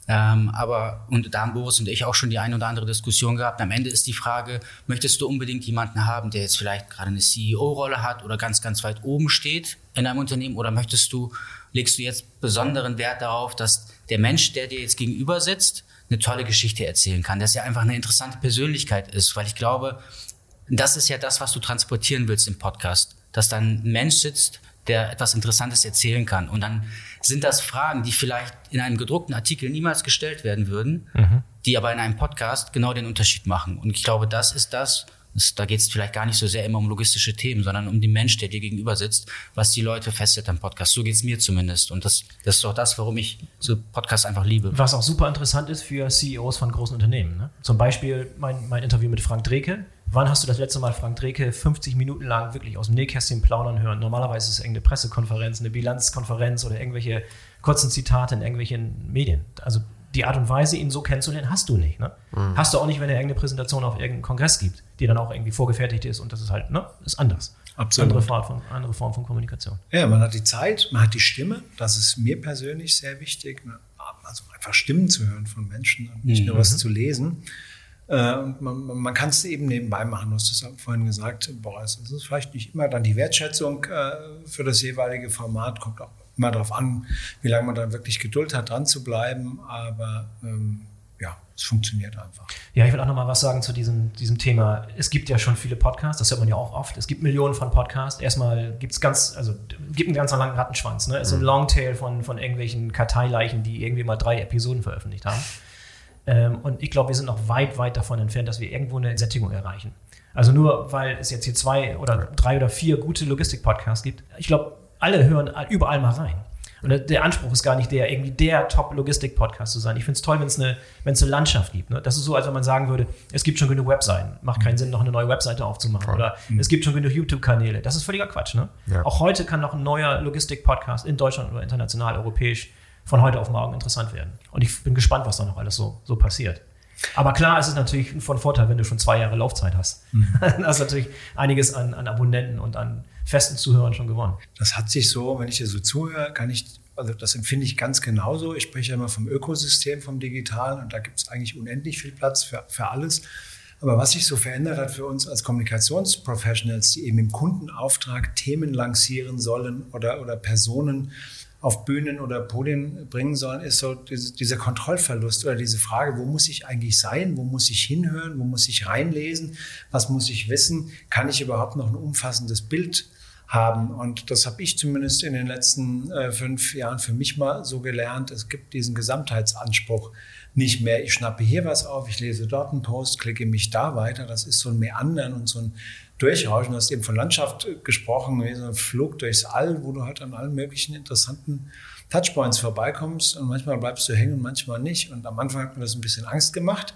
Und da haben Boris und ich auch schon die eine oder andere Diskussion gehabt. Am Ende ist die Frage, möchtest du unbedingt jemanden haben, der jetzt vielleicht gerade eine CEO-Rolle hat oder ganz, ganz weit oben steht in einem Unternehmen, oder legst du jetzt besonderen Wert darauf, dass der Mensch, der dir jetzt gegenüber sitzt, eine tolle Geschichte erzählen kann, dass er einfach eine interessante Persönlichkeit ist, weil ich glaube, das ist ja das, was du transportieren willst im Podcast, dass da ein Mensch sitzt, der etwas Interessantes erzählen kann. Und dann sind das Fragen, die vielleicht in einem gedruckten Artikel niemals gestellt werden würden, die aber in einem Podcast genau den Unterschied machen. Und ich glaube, da geht es vielleicht gar nicht so sehr immer um logistische Themen, sondern um den Mensch, der dir gegenüber sitzt, was die Leute festhält am Podcast. So geht es mir zumindest. Und das ist auch das, warum ich so Podcasts einfach liebe. Was auch super interessant ist für CEOs von großen Unternehmen. Ne? Zum Beispiel mein Interview mit Frank Dreke. Wann hast du das letzte Mal Frank Dreke 50 Minuten lang wirklich aus dem Nähkästchen plaudern hören? Normalerweise ist es irgendeine Pressekonferenz, eine Bilanzkonferenz oder irgendwelche kurzen Zitate in irgendwelchen Medien. Also die Art und Weise, ihn so kennenzulernen, hast du nicht. Ne? Hast du auch nicht, wenn er irgendeine Präsentation auf irgendeinen Kongress gibt, die dann auch irgendwie vorgefertigt ist, und das ist halt, ist anders. Absolut. Andere Form von Kommunikation. Ja, man hat die Zeit, man hat die Stimme. Das ist mir persönlich sehr wichtig. Also einfach Stimmen zu hören von Menschen und nicht nur was zu lesen. Und man kann es eben nebenbei machen. Du hast das vorhin gesagt, Boris. Es ist vielleicht nicht immer dann die Wertschätzung für das jeweilige Format, kommt auch immer darauf an, wie lange man dann wirklich Geduld hat, dran zu bleiben. Aber es funktioniert einfach. Ja, ich will auch noch mal was sagen zu diesem Thema. Es gibt ja schon viele Podcasts, das hört man ja auch oft. Es gibt Millionen von Podcasts. Erstmal gibt einen ganz langen Rattenschwanz. Ne? Es ist ein Longtail von irgendwelchen Karteileichen, die irgendwie mal 3 Episoden veröffentlicht haben. Und ich glaube, wir sind noch weit, weit davon entfernt, dass wir irgendwo eine Sättigung erreichen. Also nur, weil es jetzt hier 2 oder 3 oder 4 gute Logistik-Podcasts gibt. Ich glaube, alle hören überall mal rein. Und der Anspruch ist gar nicht irgendwie der Top-Logistik-Podcast zu sein. Ich finde es toll, wenn es eine Landschaft gibt. Ne? Das ist so, als wenn man sagen würde, es gibt schon genug Webseiten. Macht keinen Sinn, noch eine neue Webseite aufzumachen. Oder es gibt schon genug YouTube-Kanäle. Das ist völliger Quatsch. Ne? Ja. Auch heute kann noch ein neuer Logistik-Podcast in Deutschland oder international, europäisch von heute auf morgen interessant werden. Und ich bin gespannt, was da noch alles so passiert. Aber klar, es ist natürlich von Vorteil, wenn du schon 2 Jahre Laufzeit hast. Dann hast du natürlich einiges an Abonnenten und an festen Zuhörern schon gewonnen. Das hat sich so, wenn ich dir so zuhöre, das empfinde ich ganz genauso. Ich spreche ja immer vom Ökosystem, vom Digitalen, und da gibt es eigentlich unendlich viel Platz für alles. Aber was sich so verändert hat für uns als Kommunikationsprofessionals, die eben im Kundenauftrag Themen lancieren sollen oder Personen auf Bühnen oder Podien bringen sollen, ist so dieser Kontrollverlust oder diese Frage, wo muss ich eigentlich sein, wo muss ich hinhören, wo muss ich reinlesen, was muss ich wissen, kann ich überhaupt noch ein umfassendes Bild haben? Und das habe ich zumindest in den letzten 5 Jahren für mich mal so gelernt. Es gibt diesen Gesamtheitsanspruch nicht mehr. Ich schnappe hier was auf, ich lese dort einen Post, klicke mich da weiter. Das ist so ein Meandern und so ein Durchrauschen. Du hast eben von Landschaft gesprochen, wie so ein Flug durchs All, wo du halt an allen möglichen interessanten Touchpoints vorbeikommst, und manchmal bleibst du hängen und manchmal nicht. Und am Anfang hat mir das ein bisschen Angst gemacht,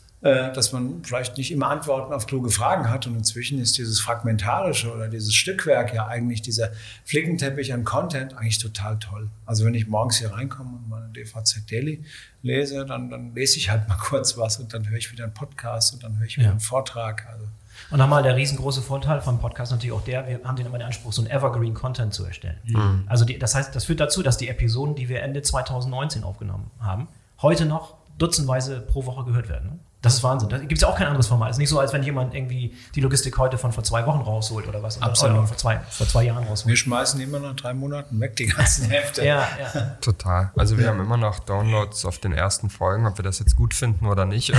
dass man vielleicht nicht immer Antworten auf kluge Fragen hat. Und inzwischen ist dieses Fragmentarische oder dieses Stückwerk ja eigentlich, dieser Flickenteppich an Content, eigentlich total toll. Also wenn ich morgens hier reinkomme und meine DVZ Daily lese, dann lese ich halt mal kurz was und dann höre ich wieder einen Podcast und dann höre ich wieder einen Vortrag. Also und nochmal der riesengroße Vorteil vom Podcast natürlich auch wir haben immer den Anspruch, so einen Evergreen-Content zu erstellen. Also das heißt, das führt dazu, dass die Episoden, die wir Ende 2019 aufgenommen haben, heute noch dutzendweise pro Woche gehört werden. Ne? Das ist Wahnsinn. Da gibt es ja auch kein anderes Format. Es ist nicht so, als wenn jemand irgendwie die Logistik heute von vor 2 Wochen rausholt oder was. Absolut. Oder vor 2 Jahren rausholt. Wir schmeißen immer nach 3 Monaten weg die ganzen Hefte. Ja. Total. Also wir haben immer noch Downloads auf den ersten Folgen, ob wir das jetzt gut finden oder nicht.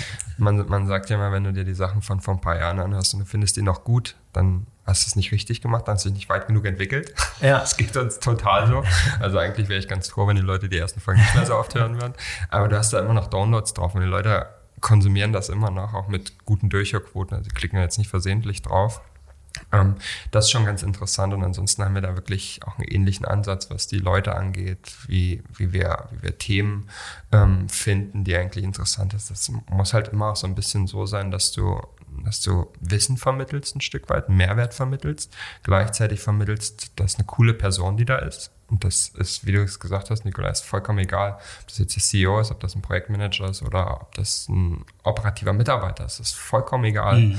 Man sagt ja immer, wenn du dir die Sachen von vor ein paar Jahren anhörst und du findest die noch gut, dann hast du es nicht richtig gemacht, dann hast du dich nicht weit genug entwickelt. Ja. Das geht uns total so. Also eigentlich wäre ich ganz froh, wenn die Leute die ersten Folgen nicht mehr so oft hören würden. Aber du hast da immer noch Downloads drauf und die Leute konsumieren das immer noch, auch mit guten Durchhörquoten. Also die klicken jetzt nicht versehentlich drauf. Das ist schon ganz interessant und ansonsten haben wir da wirklich auch einen ähnlichen Ansatz, was die Leute angeht, wie wir Themen finden, die eigentlich interessant ist. Das muss halt immer auch so ein bisschen so sein, dass du Wissen vermittelst ein Stück weit, Mehrwert vermittelst, gleichzeitig vermittelst, dass eine coole Person, die da ist. Und das ist, wie du es gesagt hast, Nikolai, ist vollkommen egal, ob das jetzt der CEO ist, ob das ein Projektmanager ist oder ob das ein operativer Mitarbeiter ist. Das ist vollkommen egal.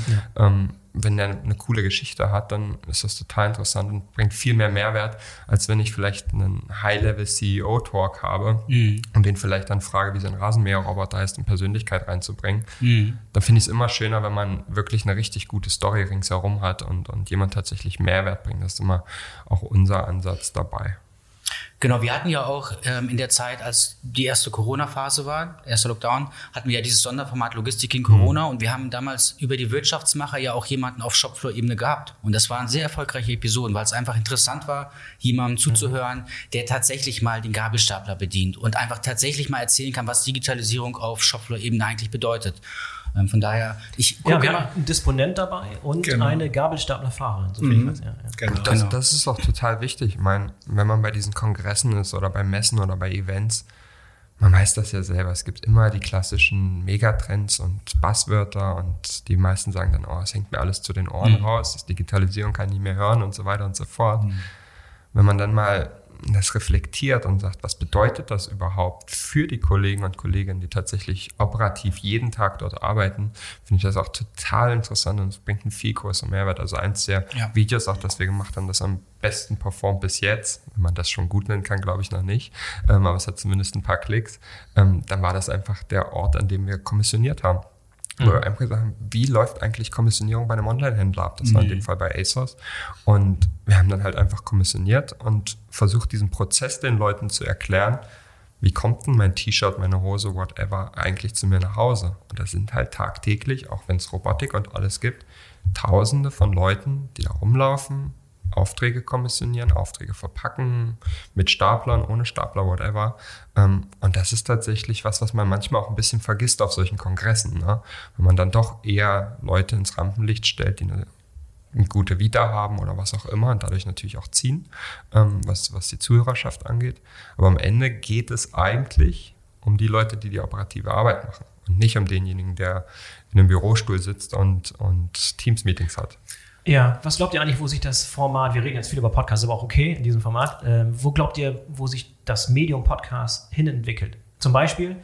Wenn der eine coole Geschichte hat, dann ist das total interessant und bringt viel mehr Mehrwert, als wenn ich vielleicht einen High-Level-CEO-Talk habe und den vielleicht dann frage, wie sein Rasenmäherroboter heißt, um Persönlichkeit reinzubringen. Dann finde ich es immer schöner, wenn man wirklich eine richtig gute Story ringsherum hat und jemand tatsächlich Mehrwert bringt. Das ist immer auch unser Ansatz dabei. Genau, wir hatten ja auch in der Zeit, als die erste Corona-Phase war, erster Lockdown, hatten wir ja dieses Sonderformat Logistik in Corona und wir haben damals über die Wirtschaftsmacher ja auch jemanden auf Shopfloor-Ebene gehabt. Und das waren sehr erfolgreiche Episoden, weil es einfach interessant war, jemandem zuzuhören, der tatsächlich mal den Gabelstapler bedient und einfach tatsächlich mal erzählen kann, was Digitalisierung auf Shopfloor-Ebene eigentlich bedeutet. Von daher, wir haben einen Disponent dabei und eine Gabelstaplerfahrerin. So viel ich weiß. Genau. Das ist auch total wichtig. Ich meine, wenn man bei diesen Kongressen ist oder bei Messen oder bei Events, man weiß das ja selber. Es gibt immer die klassischen Megatrends und Buzzwörter und die meisten sagen dann, es hängt mir alles zu den Ohren raus, das Digitalisierung kann ich nicht mehr hören und so weiter und so fort. Wenn man dann mal das reflektiert und sagt, was bedeutet das überhaupt für die Kollegen und Kolleginnen, die tatsächlich operativ jeden Tag dort arbeiten, finde ich das auch total interessant und es bringt einen viel größeren Mehrwert. Also eins der Videos auch, das wir gemacht haben, das am besten performt bis jetzt, wenn man das schon gut nennen kann, glaube ich noch nicht, aber es hat zumindest ein paar Klicks, dann war das einfach der Ort, an dem wir kommissioniert haben. Wo wir einfach gesagt haben, wie läuft eigentlich Kommissionierung bei einem Online-Händler ab? Das war in dem Fall bei ASOS. Und wir haben dann halt einfach kommissioniert und versucht, diesen Prozess den Leuten zu erklären, wie kommt denn mein T-Shirt, meine Hose, whatever, eigentlich zu mir nach Hause? Und das sind halt tagtäglich, auch wenn es Robotik und alles gibt, Tausende von Leuten, die da rumlaufen, Aufträge kommissionieren, Aufträge verpacken, mit Staplern, ohne Stapler, whatever. Und das ist tatsächlich was man manchmal auch ein bisschen vergisst auf solchen Kongressen, ne? Wenn man dann doch eher Leute ins Rampenlicht stellt, die eine gute Vita haben oder was auch immer und dadurch natürlich auch ziehen, was die Zuhörerschaft angeht. Aber am Ende geht es eigentlich um die Leute, die operative Arbeit machen und nicht um denjenigen, der in einem Bürostuhl sitzt und Teams-Meetings hat. Ja, was glaubt ihr eigentlich, wo sich das Format, wir reden jetzt viel über Podcasts, aber auch okay in diesem Format, wo glaubt ihr, wo sich das Medium Podcast hinentwickelt? Zum Beispiel,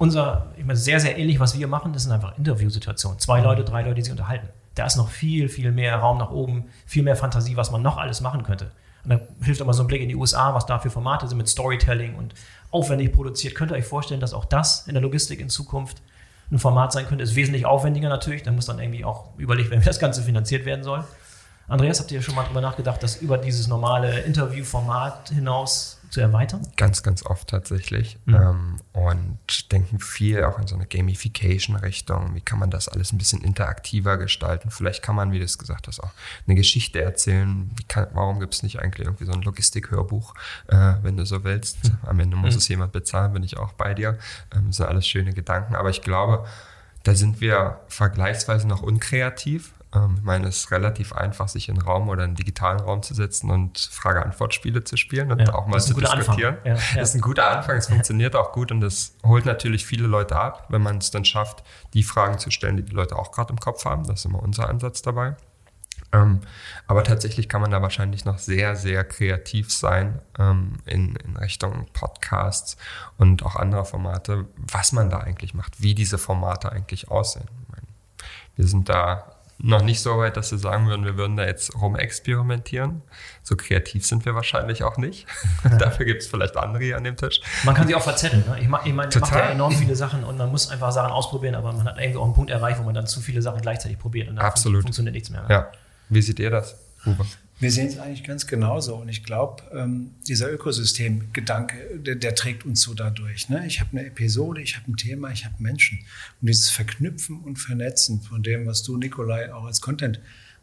sehr, sehr ähnlich, was wir machen, das sind einfach Interviewsituationen. 2 Leute, 3 Leute, die sich unterhalten. Da ist noch viel, viel mehr Raum nach oben, viel mehr Fantasie, was man noch alles machen könnte. Und da hilft immer so ein Blick in die USA, was da für Formate sind mit Storytelling und aufwendig produziert. Könnt ihr euch vorstellen, dass auch das in der Logistik in Zukunft ein Format sein könnte? Ist wesentlich aufwendiger natürlich, da muss dann irgendwie auch überlegt werden, wie das Ganze finanziert werden soll. Andreas, habt ihr schon mal darüber nachgedacht, das über dieses normale Interviewformat hinaus zu erweitern? Ganz, ganz oft tatsächlich. Und denken viel auch in so eine Gamification-Richtung. Wie kann man das alles ein bisschen interaktiver gestalten? Vielleicht kann man, wie du es gesagt hast, auch eine Geschichte erzählen. Warum gibt es nicht eigentlich irgendwie so ein Logistik-Hörbuch, wenn du so willst? Am Ende muss es jemand bezahlen, bin ich auch bei dir. Das sind alles schöne Gedanken. Aber ich glaube, da sind wir vergleichsweise noch unkreativ. Ich meine, es ist relativ einfach, sich in einen Raum oder einen digitalen Raum zu setzen und Frage-Antwort-Spiele zu spielen und auch mal zu diskutieren. Das ist ein guter Anfang, es funktioniert auch gut und es holt natürlich viele Leute ab, wenn man es dann schafft, die Fragen zu stellen, die die Leute auch gerade im Kopf haben. Das ist immer unser Ansatz dabei. Aber tatsächlich kann man da wahrscheinlich noch sehr, sehr kreativ sein in Richtung Podcasts und auch anderer Formate, was man da eigentlich macht, wie diese Formate eigentlich aussehen. Ich meine, wir sind da noch nicht so weit, dass wir sagen würden, wir würden da jetzt rumexperimentieren. So kreativ sind wir wahrscheinlich auch nicht. Dafür gibt es vielleicht andere hier an dem Tisch. Man kann sich auch verzetteln. Ne? Ich meine, man macht ja enorm viele Sachen und man muss einfach Sachen ausprobieren, aber man hat irgendwie auch einen Punkt erreicht, wo man dann zu viele Sachen gleichzeitig probiert und dann funktioniert nichts mehr. Ja. Wie seht ihr das, Uwe? Wir sehen es eigentlich ganz genauso und ich glaube, dieser Ökosystemgedanke, der trägt uns so dadurch. Ne? Ich habe eine Episode, ich habe ein Thema, ich habe Menschen und dieses Verknüpfen und Vernetzen von dem, was du, Nikolai, auch als Content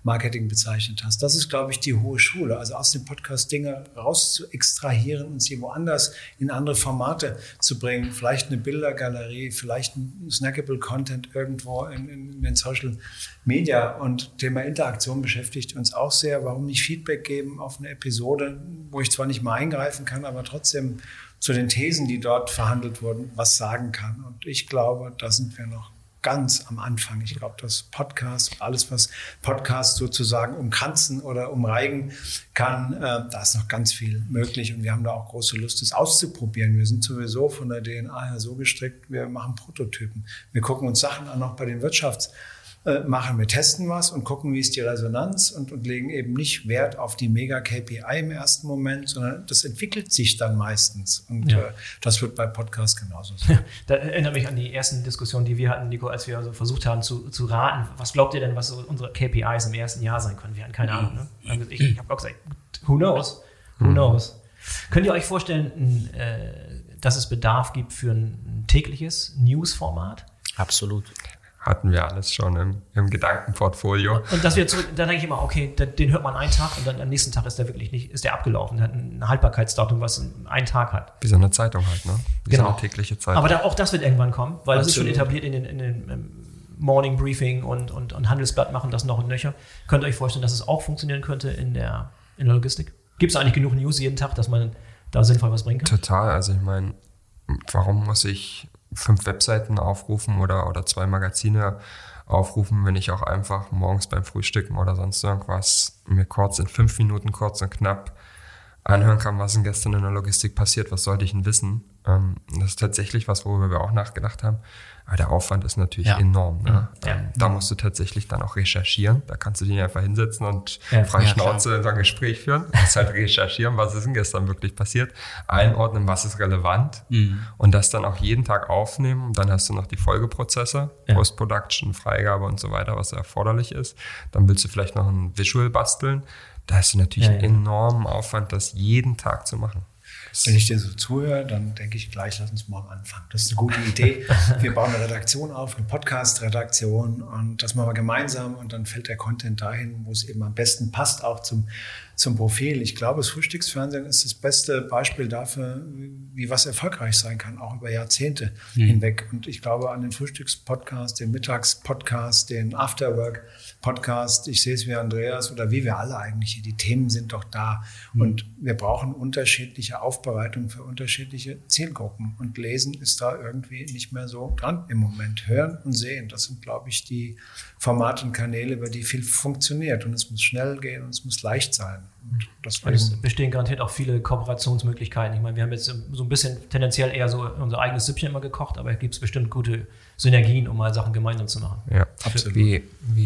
Marketing bezeichnet hast. Das ist, glaube ich, die hohe Schule. Also aus dem Podcast Dinge raus zu extrahieren und sie woanders in andere Formate zu bringen. Vielleicht eine Bildergalerie, vielleicht ein snackable Content irgendwo in den Social Media. Und Thema Interaktion beschäftigt uns auch sehr. Warum nicht Feedback geben auf eine Episode, wo ich zwar nicht mal eingreifen kann, aber trotzdem zu den Thesen, die dort verhandelt wurden, was sagen kann. Und ich glaube, da sind wir noch ganz am Anfang. Ich glaube, das Podcast, alles, was Podcast sozusagen umkranzen oder umreigen kann, da ist noch ganz viel möglich. Und wir haben da auch große Lust, das auszuprobieren. Wir sind sowieso von der DNA her so gestrickt, wir machen Prototypen. Wir gucken uns Sachen an, auch bei den Wirtschaftsmachern. Wir testen was und gucken, wie ist die Resonanz und legen eben nicht Wert auf die Mega-KPI im ersten Moment, sondern das entwickelt sich dann meistens. Und das wird bei Podcasts genauso sein. Da erinnere mich an die ersten Diskussionen, die wir hatten, Nico, als wir also versucht haben zu raten, was glaubt ihr denn, was so unsere KPIs im ersten Jahr sein können? Wir hatten keine Ahnung. Ne? Also ich habe auch gesagt, who knows? Who knows? Könnt ihr euch vorstellen, dass es Bedarf gibt für ein tägliches News-Format? Absolut. Hatten wir alles schon im Gedankenportfolio. Und dass wir zurück, dann denke ich immer, okay, den hört man einen Tag und dann am nächsten Tag ist der wirklich nicht, ist der abgelaufen. Der hat ein Haltbarkeitsdatum, was einen Tag hat. Wie so eine Zeitung halt, ne? Wie so eine tägliche Zeitung. Aber auch das wird irgendwann kommen, weil das ist schon etabliert in den Morning Briefing und Handelsblatt machen das noch und nöcher. Könnt ihr euch vorstellen, dass es auch funktionieren könnte in der Logistik? Gibt es eigentlich genug News jeden Tag, dass man da sinnvoll was bringen kann? Total. Also ich meine, warum muss ich 5 Webseiten aufrufen oder 2 Magazine aufrufen, wenn ich auch einfach morgens beim Frühstücken oder sonst irgendwas mir kurz in 5 Minuten kurz und knapp anhören kann, was denn gestern in der Logistik passiert, was sollte ich denn wissen? Das ist tatsächlich was, worüber wir auch nachgedacht haben. Aber der Aufwand ist natürlich enorm. Ne? Da musst du tatsächlich dann auch recherchieren. Da kannst du dich einfach hinsetzen und frei Schnauze in so ein Gespräch führen. Du musst halt recherchieren, was ist denn gestern wirklich passiert, einordnen, was ist relevant und das dann auch jeden Tag aufnehmen. Und dann hast du noch die Folgeprozesse, Post-Production, Freigabe und so weiter, was erforderlich ist. Dann willst du vielleicht noch ein Visual basteln. Da hast du natürlich enormen Aufwand, das jeden Tag zu machen. Wenn ich dir so zuhöre, dann denke ich gleich, lass uns morgen anfangen. Das ist eine gute Idee. Wir bauen eine Redaktion auf, eine Podcast-Redaktion und das machen wir gemeinsam und dann fällt der Content dahin, wo es eben am besten passt, auch zum Profil. Ich glaube, das Frühstücksfernsehen ist das beste Beispiel dafür, wie was erfolgreich sein kann, auch über Jahrzehnte hinweg. Und ich glaube an den Frühstückspodcast, den Mittagspodcast, den Afterwork-Podcast. Ich sehe es wie Andreas oder wie wir alle eigentlich. Die Themen sind doch da. Und wir brauchen unterschiedliche Aufbereitungen für unterschiedliche Zielgruppen. Und Lesen ist da irgendwie nicht mehr so dran im Moment. Hören und sehen, das sind, glaube ich, die Formate und Kanäle, über die viel funktioniert. Und es muss schnell gehen und es muss leicht sein. Und es bestehen garantiert auch viele Kooperationsmöglichkeiten. Ich meine, wir haben jetzt so ein bisschen tendenziell eher so unser eigenes Süppchen immer gekocht, aber es gibt bestimmt gute Synergien, um mal Sachen gemeinsam zu machen. Ja, absolut.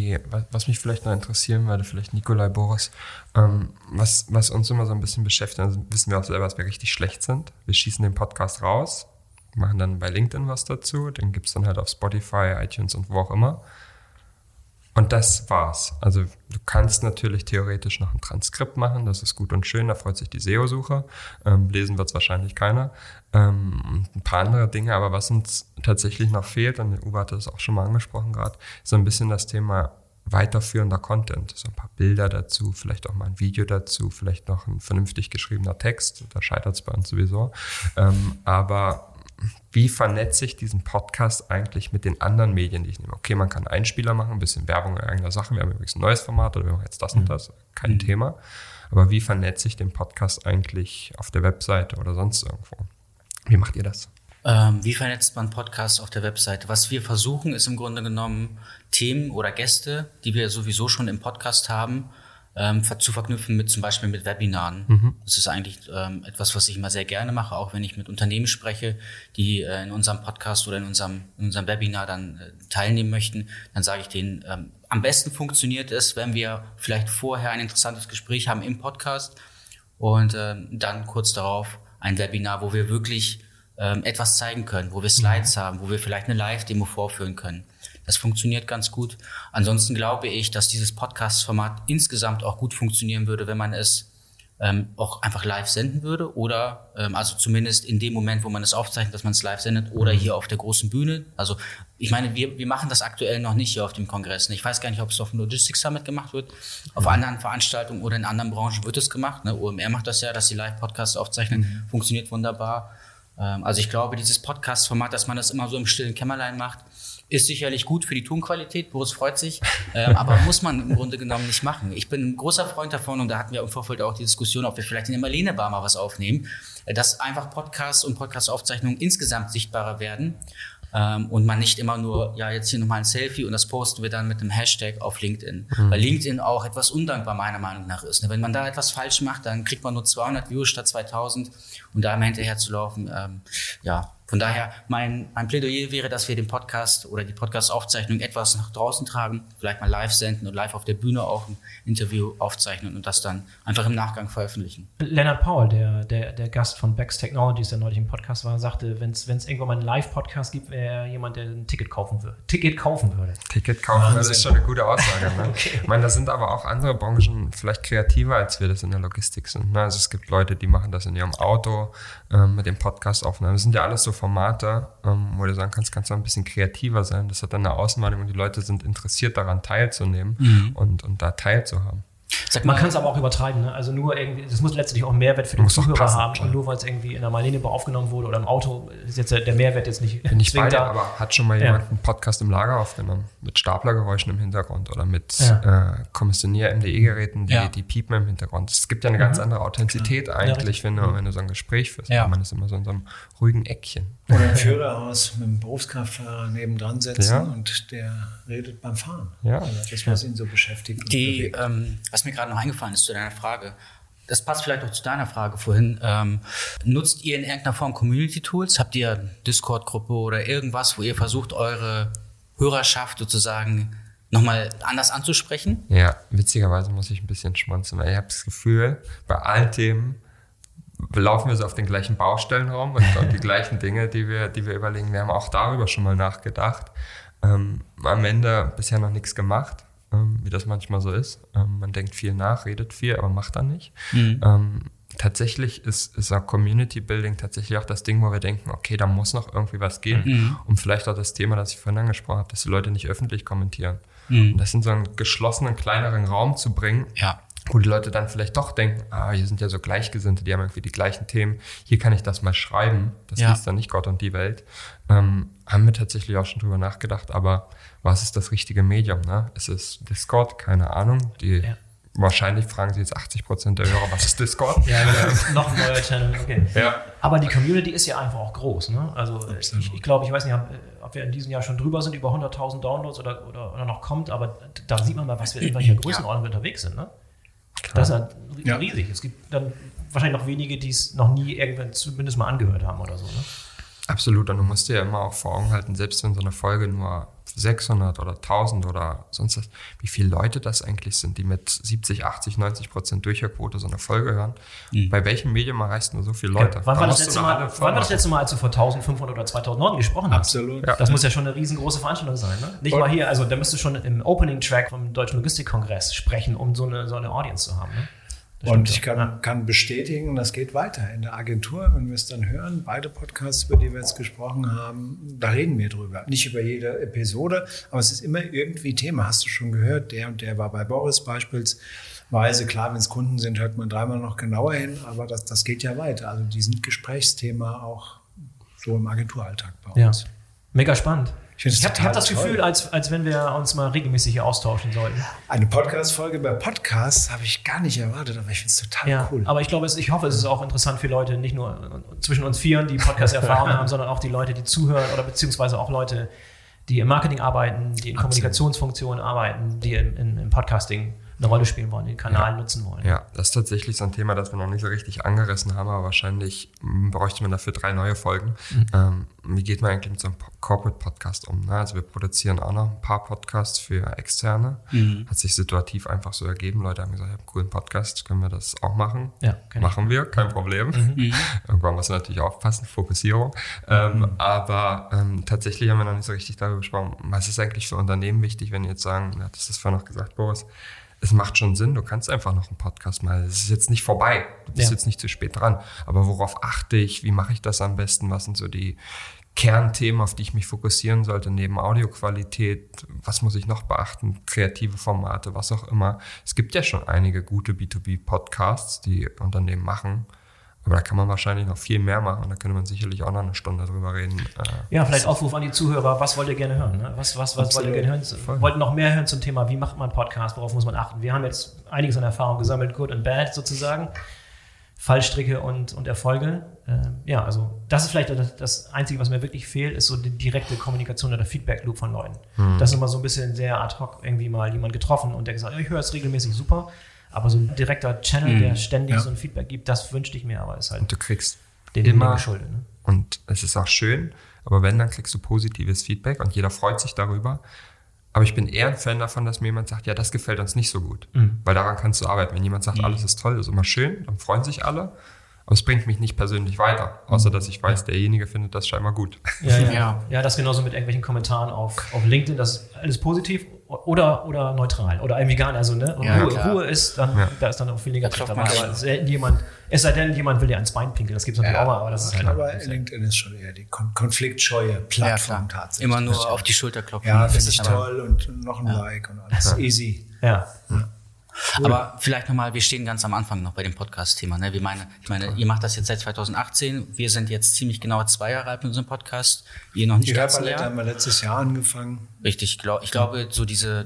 Was mich vielleicht noch interessieren würde, vielleicht Nikolai, Boris, was uns immer so ein bisschen beschäftigt, also wissen wir auch selber, dass wir richtig schlecht sind. Wir schießen den Podcast raus, machen dann bei LinkedIn was dazu, den gibt es dann halt auf Spotify, iTunes und wo auch immer. Und das war's. Also du kannst natürlich theoretisch noch ein Transkript machen, das ist gut und schön, da freut sich die SEO-Sucher. Lesen wird es wahrscheinlich keiner. Ein paar andere Dinge, aber was uns tatsächlich noch fehlt, und Uwe hatte das auch schon mal angesprochen gerade, ist so ein bisschen das Thema weiterführender Content. So ein paar Bilder dazu, vielleicht auch mal ein Video dazu, vielleicht noch ein vernünftig geschriebener Text, da scheitert es bei uns sowieso. Aber wie vernetze ich diesen Podcast eigentlich mit den anderen Medien, die ich nehme? Okay, man kann Einspieler machen, ein bisschen Werbung in irgendeiner Sache. Wir haben übrigens ein neues Format oder wir machen jetzt das und das. Kein Thema. Aber wie vernetze ich den Podcast eigentlich auf der Webseite oder sonst irgendwo? Wie macht ihr das? Wie vernetzt man Podcasts auf der Webseite? Was wir versuchen, ist im Grunde genommen Themen oder Gäste, die wir sowieso schon im Podcast haben, zu verknüpfen mit zum Beispiel mit Webinaren. Das ist eigentlich etwas, was ich immer sehr gerne mache, auch wenn ich mit Unternehmen spreche, die in unserem Podcast oder in unserem Webinar dann teilnehmen möchten. Dann sage ich denen, am besten funktioniert es, wenn wir vielleicht vorher ein interessantes Gespräch haben im Podcast und dann kurz darauf ein Webinar, wo wir wirklich etwas zeigen können, wo wir Slides haben, wo wir vielleicht eine Live-Demo vorführen können. Das funktioniert ganz gut. Ansonsten glaube ich, dass dieses Podcast-Format insgesamt auch gut funktionieren würde, wenn man es auch einfach live senden würde oder also zumindest in dem Moment, wo man es aufzeichnet, dass man es live sendet oder hier auf der großen Bühne. Also ich meine, wir machen das aktuell noch nicht hier auf dem Kongress. Ich weiß gar nicht, ob es auf dem Logistics Summit gemacht wird. Auf anderen Veranstaltungen oder in anderen Branchen wird es gemacht. Ne? OMR macht das ja, dass sie Live-Podcasts aufzeichnen. Funktioniert wunderbar. Also ich glaube, dieses Podcast-Format, dass man das immer so im stillen Kämmerlein macht, ist sicherlich gut für die Tonqualität. Boris freut sich, aber muss man im Grunde genommen nicht machen. Ich bin ein großer Freund davon und da hatten wir im Vorfeld auch die Diskussion, ob wir vielleicht in der Marlene Bar mal was aufnehmen, dass einfach Podcasts und Podcast-Aufzeichnungen insgesamt sichtbarer werden. Und man nicht immer nur, ja, jetzt hier nochmal ein Selfie und das posten wir dann mit einem Hashtag auf LinkedIn. Weil LinkedIn auch etwas undankbar meiner Meinung nach ist. Wenn man da etwas falsch macht, dann kriegt man nur 200 Views statt 2000 und da immer hinterher zu laufen, ja. Von daher, mein Plädoyer wäre, dass wir den Podcast oder die Podcast-Aufzeichnung etwas nach draußen tragen, vielleicht mal live senden und live auf der Bühne auch ein Interview aufzeichnen und das dann einfach im Nachgang veröffentlichen. Lennart Paul, der Gast von Bex Technologies, der neulich im Podcast war, sagte, wenn es irgendwann mal einen Live-Podcast gibt, wäre er jemand, der ein Ticket kaufen würde. Ticket kaufen würde, das ist schon eine gute Aussage. Ne? Okay. Ich meine, da sind aber auch andere Branchen vielleicht kreativer, als wir das in der Logistik sind. Ne? Also es gibt Leute, die machen das in ihrem Auto mit dem Podcast aufnehmen. Das sind ja alles so Formate, wo du sagen kannst du ein bisschen kreativer sein. Das hat dann eine Ausmalung und die Leute sind interessiert daran teilzunehmen und da teilzuhaben. Man kann es aber auch übertreiben, ne? Also nur irgendwie, das muss letztlich auch einen Mehrwert für den Zuhörer haben und nur weil es irgendwie in der Marlene Bar aufgenommen wurde oder im Auto, ist jetzt der Mehrwert jetzt nicht zwingend da. Aber hat schon mal jemand einen Podcast im Lager aufgenommen mit Staplergeräuschen im Hintergrund oder mit Kommissionier-MDE-Geräten, die piepen im Hintergrund. Es gibt ja eine ganz andere Authentizität eigentlich, wenn du so ein Gespräch führst. Ja. Man ist immer so in so einem ruhigen Eckchen. Oder im Führerhaus mit einem Berufskraftfahrer nebendran setzen und der redet beim Fahren. Ja. Also das, was ihn so beschäftigt. Was mir gerade noch eingefallen ist zu deiner Frage, das passt vielleicht auch zu deiner Frage vorhin. Nutzt ihr in irgendeiner Form Community-Tools? Habt ihr Discord-Gruppe oder irgendwas, wo ihr versucht, eure Hörerschaft sozusagen nochmal anders anzusprechen? Ja, witzigerweise muss ich ein bisschen schmunzeln, weil ich habe das Gefühl, bei allen Themen laufen wir so auf den gleichen Baustellen rum und die gleichen Dinge, die wir überlegen. Wir haben auch darüber schon mal nachgedacht. Am Ende bisher noch nichts gemacht, wie das manchmal so ist. Man denkt viel nach, redet viel, aber macht dann nicht. Tatsächlich ist auch Community Building tatsächlich auch das Ding, wo wir denken, okay, da muss noch irgendwie was gehen. Und vielleicht auch das Thema, das ich vorhin angesprochen habe, dass die Leute nicht öffentlich kommentieren. Und das in so einen geschlossenen, kleineren Raum zu bringen, wo die Leute dann vielleicht doch denken, hier sind ja so Gleichgesinnte, die haben irgendwie die gleichen Themen, hier kann ich das mal schreiben, das liest dann nicht Gott und die Welt. Haben wir tatsächlich auch schon drüber nachgedacht, aber was ist das richtige Medium? Ne? Ist es Discord? Keine Ahnung. Wahrscheinlich fragen sie jetzt 80% der Hörer, was ist Discord? Noch ein neuer Channel, okay. Ja. Aber die Community ist ja einfach auch groß. Ne? Also ich glaube, ich weiß nicht, ob wir in diesem Jahr schon drüber sind, über 100.000 Downloads oder noch kommt, aber da sieht man mal, was wir in welcher Größenordnung wir unterwegs sind. Ne? Das ist ja riesig. Es gibt dann wahrscheinlich noch wenige, die es noch nie irgendwann zumindest mal angehört haben oder so. Ne? Absolut. Und du musst dir ja immer auch vor Augen halten, selbst wenn so eine Folge nur 600 oder 1000 oder sonst was, wie viele Leute das eigentlich sind, die mit 70, 80, 90% Durchhörquote so eine Folge hören. Bei welchem Medium erreichst du so viele Leute? Wann war das letzte Mal, als du vor 1500 oder 2000 Leuten gesprochen hast? Absolut. Ja. Das muss ja schon eine riesengroße Veranstaltung sein. Ne? Nicht mal hier, also da müsstest du schon im Opening-Track vom Deutschen Logistikkongress sprechen, um so eine Audience zu haben. Ne? Und ich kann bestätigen, das geht weiter. In der Agentur, wenn wir es dann hören, beide Podcasts, über die wir jetzt gesprochen haben, da reden wir drüber. Nicht über jede Episode, aber es ist immer irgendwie Thema. Hast du schon gehört, der und der war bei Boris beispielsweise. Klar, wenn es Kunden sind, hört man dreimal noch genauer hin, aber das geht ja weiter. Also die sind Gesprächsthema auch so im Agenturalltag bei uns. Ja. Mega spannend. Ich habe das Gefühl, als wenn wir uns mal regelmäßig hier austauschen sollten. Eine Podcast-Folge bei Podcasts habe ich gar nicht erwartet, aber ich finde es total cool. Aber ich hoffe, es ist auch interessant für Leute, nicht nur zwischen uns Vieren, die Podcast-Erfahrung haben, sondern auch die Leute, die zuhören oder beziehungsweise auch Leute, die im Marketing arbeiten, die in Kommunikationsfunktionen arbeiten, die im Podcasting eine Rolle spielen wollen, den Kanal nutzen wollen. Ja, das ist tatsächlich so ein Thema, das wir noch nicht so richtig angerissen haben, aber wahrscheinlich bräuchte man dafür 3 neue Folgen. Wie geht man eigentlich mit so einem Corporate-Podcast um? Ne? Also wir produzieren auch noch ein paar Podcasts für Externe. Hat sich situativ einfach so ergeben. Leute haben gesagt, ich habe einen coolen Podcast, können wir das auch machen? Ja, machen wir, kein Problem. Irgendwann muss man natürlich aufpassen, Fokussierung. Aber tatsächlich haben wir noch nicht so richtig darüber gesprochen, was ist eigentlich für Unternehmen wichtig, wenn die jetzt sagen, du hattest das vorhin noch gesagt, Boris, es macht schon Sinn, du kannst einfach noch einen Podcast machen. Es ist jetzt nicht vorbei, du bist jetzt nicht zu spät dran. Aber worauf achte ich, wie mache ich das am besten, was sind so die Kernthemen, auf die ich mich fokussieren sollte, neben Audioqualität, was muss ich noch beachten, kreative Formate, was auch immer. Es gibt ja schon einige gute B2B-Podcasts, die Unternehmen machen, aber da kann man wahrscheinlich noch viel mehr machen und da könnte man sicherlich auch noch eine Stunde drüber reden. Ja, vielleicht Aufruf an die Zuhörer, was wollt ihr gerne hören? Ne? Was wollt ihr gerne hören? Wollt ihr noch mehr hören zum Thema, wie macht man einen Podcast, worauf muss man achten? Wir haben jetzt einiges an Erfahrung gesammelt, good and bad sozusagen. Fallstricke und Erfolge. Also das ist vielleicht das Einzige, was mir wirklich fehlt, ist so die direkte Kommunikation oder Feedback-Loop von Leuten. Das ist immer so ein bisschen sehr ad hoc, irgendwie mal jemand getroffen und der gesagt hat, ich höre es regelmäßig super, aber so ein direkter Channel, der ständig so ein Feedback gibt, das wünschte ich mir, aber ist halt und du kriegst den immer geschuldet. Ne? Und es ist auch schön, aber wenn, dann kriegst du positives Feedback und jeder freut sich darüber. Aber ich bin eher ein Fan davon, dass mir jemand sagt, ja, das gefällt uns nicht so gut. Weil daran kannst du arbeiten. Wenn jemand sagt, alles ist toll, ist immer schön, dann freuen sich alle. Aber es bringt mich nicht persönlich weiter, außer dass ich weiß, derjenige findet das scheinbar gut. Ja, das ist genauso mit irgendwelchen Kommentaren auf LinkedIn, das ist alles positiv oder neutral oder irgendwie gar nicht. Also, ne? Ruhe ist dann, da ist dann auch viel negativ dabei. Aber es sei denn, jemand will dir ans Bein pinkeln, das gibt es natürlich auch mal, aber das ist halt. Aber LinkedIn ist schon eher die konfliktscheue Plattform tatsächlich. Immer nur auf die Schulter klopfen. Ja, das ist toll und noch ein Like und alles easy. Ja. Cool. Aber vielleicht nochmal, wir stehen ganz am Anfang noch bei dem Podcast-Thema. Ne? Ich meine, ihr macht das jetzt seit 2018. Wir sind jetzt ziemlich genau 2 Jahre alt mit unserem Podcast. Ihr noch nicht ganz Rapalette haben wir letztes Jahr angefangen. Richtig, ich glaube, so diese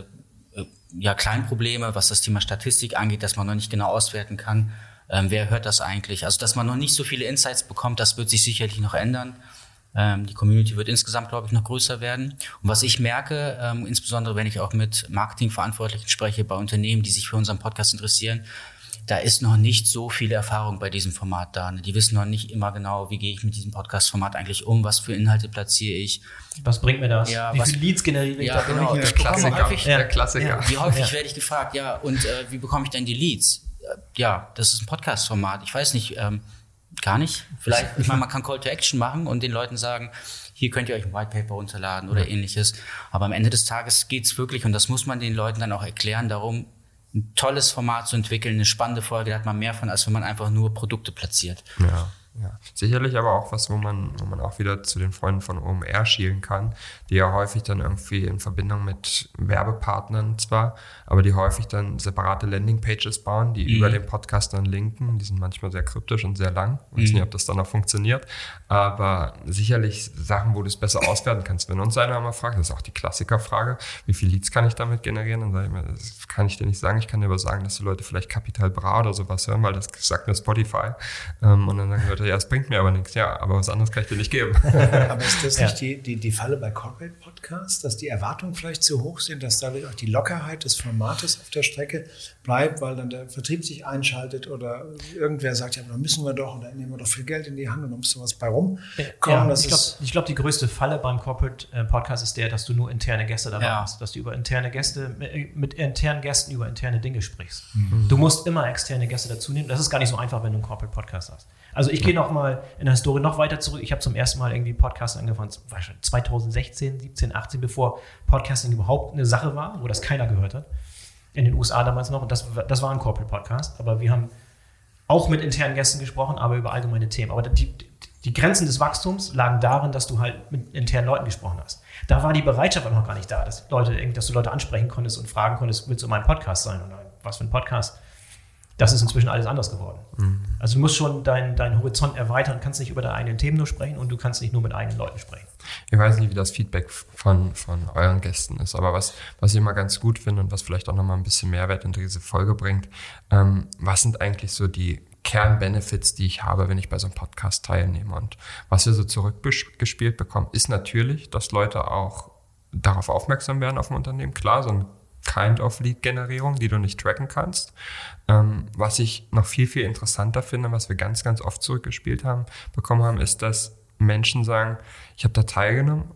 kleinen Probleme, was das Thema Statistik angeht, dass man noch nicht genau auswerten kann, wer hört das eigentlich? Also, dass man noch nicht so viele Insights bekommt, das wird sich sicherlich noch ändern. Die Community wird insgesamt, glaube ich, noch größer werden. Und was ich merke, insbesondere wenn ich auch mit Marketingverantwortlichen spreche bei Unternehmen, die sich für unseren Podcast interessieren, da ist noch nicht so viel Erfahrung bei diesem Format da. Die wissen noch nicht immer genau, wie gehe ich mit diesem Podcast-Format eigentlich um, was für Inhalte platziere ich. Was bringt mir das? Ja, wie viele Leads generiere ich? Ja, genau. Der Klassiker. Wie häufig werde ich gefragt, wie bekomme ich denn die Leads? Ja, das ist ein Podcast-Format. Ich weiß nicht, gar nicht. Vielleicht, ich meine, man kann Call to Action machen und den Leuten sagen, hier könnt ihr euch ein White Paper runterladen oder ähnliches. Aber am Ende des Tages geht's wirklich, und das muss man den Leuten dann auch erklären, darum, ein tolles Format zu entwickeln, eine spannende Folge, da hat man mehr von, als wenn man einfach nur Produkte platziert. Ja. Sicherlich aber auch was, wo man auch wieder zu den Freunden von OMR schielen kann, die ja häufig dann irgendwie in Verbindung mit Werbepartnern zwar, aber die häufig dann separate Landingpages bauen, die über den Podcast dann linken. Die sind manchmal sehr kryptisch und sehr lang. Ich weiß nicht, ob das dann auch funktioniert, aber sicherlich Sachen, wo du es besser auswerten kannst. Wenn uns einer mal fragt, das ist auch die Klassikerfrage, wie viele Leads kann ich damit generieren? Dann sage ich mir, das kann ich dir nicht sagen. Ich kann dir aber sagen, dass die Leute vielleicht Capital Bra oder sowas hören, weil das sagt mir Spotify. Und dann sagen die Leute, ja, es bringt mir aber nichts. Ja, aber was anderes kann ich dir nicht geben. Aber ist das nicht die Falle bei Corporate Podcasts, dass die Erwartungen vielleicht zu hoch sind, dass dadurch auch die Lockerheit des Formates auf der Strecke bleibt, weil dann der Vertrieb sich einschaltet oder irgendwer sagt, ja, dann müssen wir doch und dann nehmen wir doch viel Geld in die Hand und dann muss sowas bei rumkommen. Ja, ich glaube, die größte Falle beim Corporate Podcast ist dass du nur interne Gäste dabei hast, dass du über interne Gäste, mit internen Gästen über interne Dinge sprichst. Du musst immer externe Gäste dazu nehmen. Das ist gar nicht so einfach, wenn du einen Corporate Podcast hast. Also ich gehe noch mal in der Historie noch weiter zurück. Ich habe zum ersten Mal irgendwie Podcast angefangen, 2016, 17, 18, bevor Podcasting überhaupt eine Sache war, wo das keiner gehört hat. In den USA damals noch. Und das war ein Corporate Podcast. Aber wir haben auch mit internen Gästen gesprochen, aber über allgemeine Themen. Aber die Grenzen des Wachstums lagen darin, dass du halt mit internen Leuten gesprochen hast. Da war die Bereitschaft auch noch gar nicht da, dass du Leute ansprechen konntest und fragen konntest, willst du mein Podcast sein? Oder was für ein Podcast? Das ist inzwischen alles anders geworden. Also du musst schon deinen Horizont erweitern, kannst nicht über deine eigenen Themen nur sprechen und du kannst nicht nur mit eigenen Leuten sprechen. Ich weiß nicht, wie das Feedback von euren Gästen ist, aber was ich immer ganz gut finde und was vielleicht auch nochmal ein bisschen Mehrwert in diese Folge bringt, was sind eigentlich so die Kernbenefits, die ich habe, wenn ich bei so einem Podcast teilnehme? Und was wir so zurückgespielt bekommen, ist natürlich, dass Leute auch darauf aufmerksam werden auf ein Unternehmen. Klar, so ein Kind-of-Lead-Generierung, die du nicht tracken kannst. Was ich noch viel, viel interessanter finde, was wir ganz, ganz oft zurückgespielt bekommen haben, ist, dass Menschen sagen, ich habe da teilgenommen und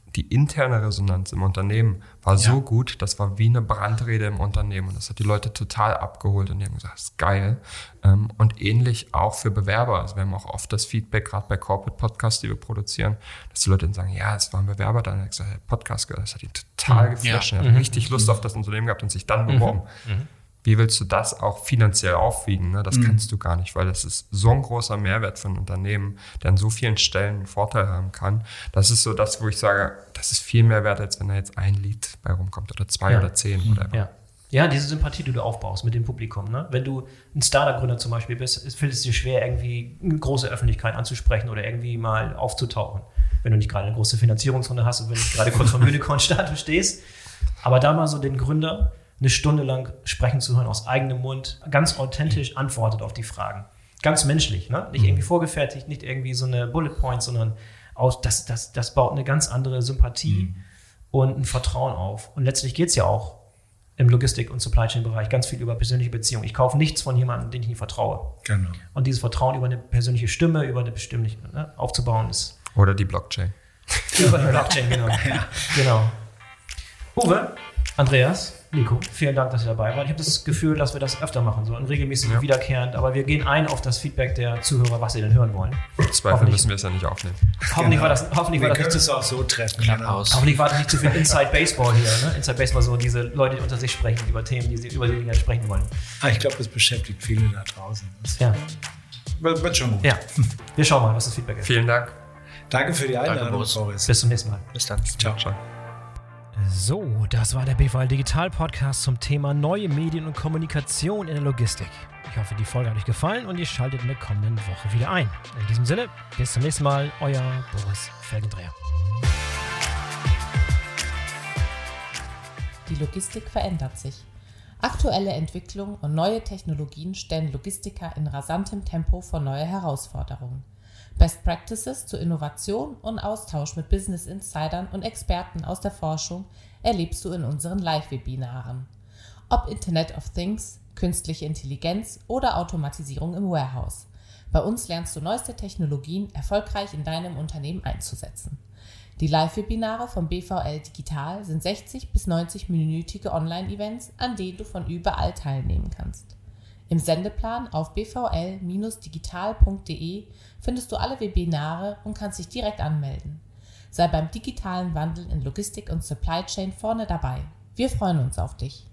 die interne Resonanz im Unternehmen war so gut, das war wie eine Brandrede im Unternehmen und das hat die Leute total abgeholt und die haben gesagt, das ist geil. Und ähnlich auch für Bewerber. Also wir haben auch oft das Feedback, gerade bei Corporate Podcasts, die wir produzieren, dass die Leute dann sagen, ja, es war ein Bewerber da, und er hat gesagt, Podcast gehört, das hat ihn total geflasht. Er hat richtig Lust auf das Unternehmen gehabt und sich dann beworben. Wie willst du das auch finanziell aufwiegen? Ne? Das kannst du gar nicht, weil das ist so ein großer Mehrwert für ein Unternehmen, der an so vielen Stellen einen Vorteil haben kann. Das ist so das, wo ich sage, das ist viel mehr wert, als wenn da jetzt ein Lied bei rumkommt oder 2 oder 10 oder whatever. Ja, diese Sympathie, die du aufbaust mit dem Publikum. Ne? Wenn du ein Startup-Gründer zum Beispiel bist, fällt es dir schwer, irgendwie eine große Öffentlichkeit anzusprechen oder irgendwie mal aufzutauchen. Wenn du nicht gerade eine große Finanzierungsrunde hast und wenn du nicht gerade kurz vor Unicorn-Status stehst. Aber da mal so den Gründer eine Stunde lang sprechen zu hören aus eigenem Mund, ganz authentisch antwortet auf die Fragen. Ganz menschlich, ne? Nicht irgendwie vorgefertigt, nicht irgendwie so eine Bullet Point, sondern das baut eine ganz andere Sympathie und ein Vertrauen auf. Und letztlich geht es ja auch im Logistik- und Supply Chain-Bereich ganz viel über persönliche Beziehungen. Ich kaufe nichts von jemandem, den ich nicht vertraue. Genau. Und dieses Vertrauen über eine persönliche Stimme, über eine bestimmte aufzubauen ist. Oder die Blockchain. Über die Blockchain, genau. Genau. Uwe, Andreas, Nico, vielen Dank, dass ihr dabei wart. Ich habe das Gefühl, dass wir das öfter machen sollen, regelmäßig wiederkehrend, aber wir gehen ein auf das Feedback der Zuhörer, was sie denn hören wollen. Im Zweifel müssen wir es ja nicht aufnehmen. Hoffentlich war das nicht es auch so treffen. Hoffentlich war das nicht zu viel Inside Baseball hier. Ne? Inside Baseball, so diese Leute, die unter sich sprechen über Themen, über die sie sprechen wollen. Ich glaube, das beschäftigt viele da draußen. Wird schon gut. Ja, wir schauen mal, was das Feedback ist. Vielen Dank. Danke für die Einladung, Boris. Bis zum nächsten Mal. Bis dann. Ciao. So, das war der BVL Digital Podcast zum Thema neue Medien und Kommunikation in der Logistik. Ich hoffe, die Folge hat euch gefallen und ihr schaltet in der kommenden Woche wieder ein. In diesem Sinne, bis zum nächsten Mal, euer Boris Felgendreher. Die Logistik verändert sich. Aktuelle Entwicklungen und neue Technologien stellen Logistiker in rasantem Tempo vor neue Herausforderungen. Best Practices zur Innovation und Austausch mit Business Insidern und Experten aus der Forschung erlebst du in unseren Live-Webinaren. Ob Internet of Things, künstliche Intelligenz oder Automatisierung im Warehouse. Bei uns lernst du neueste Technologien erfolgreich in deinem Unternehmen einzusetzen. Die Live-Webinare vom BVL Digital sind 60 bis 90-minütige Online-Events, an denen du von überall teilnehmen kannst. Im Sendeplan auf bvl-digital.de findest du alle Webinare und kannst dich direkt anmelden. Sei beim digitalen Wandel in Logistik und Supply Chain vorne dabei. Wir freuen uns auf dich.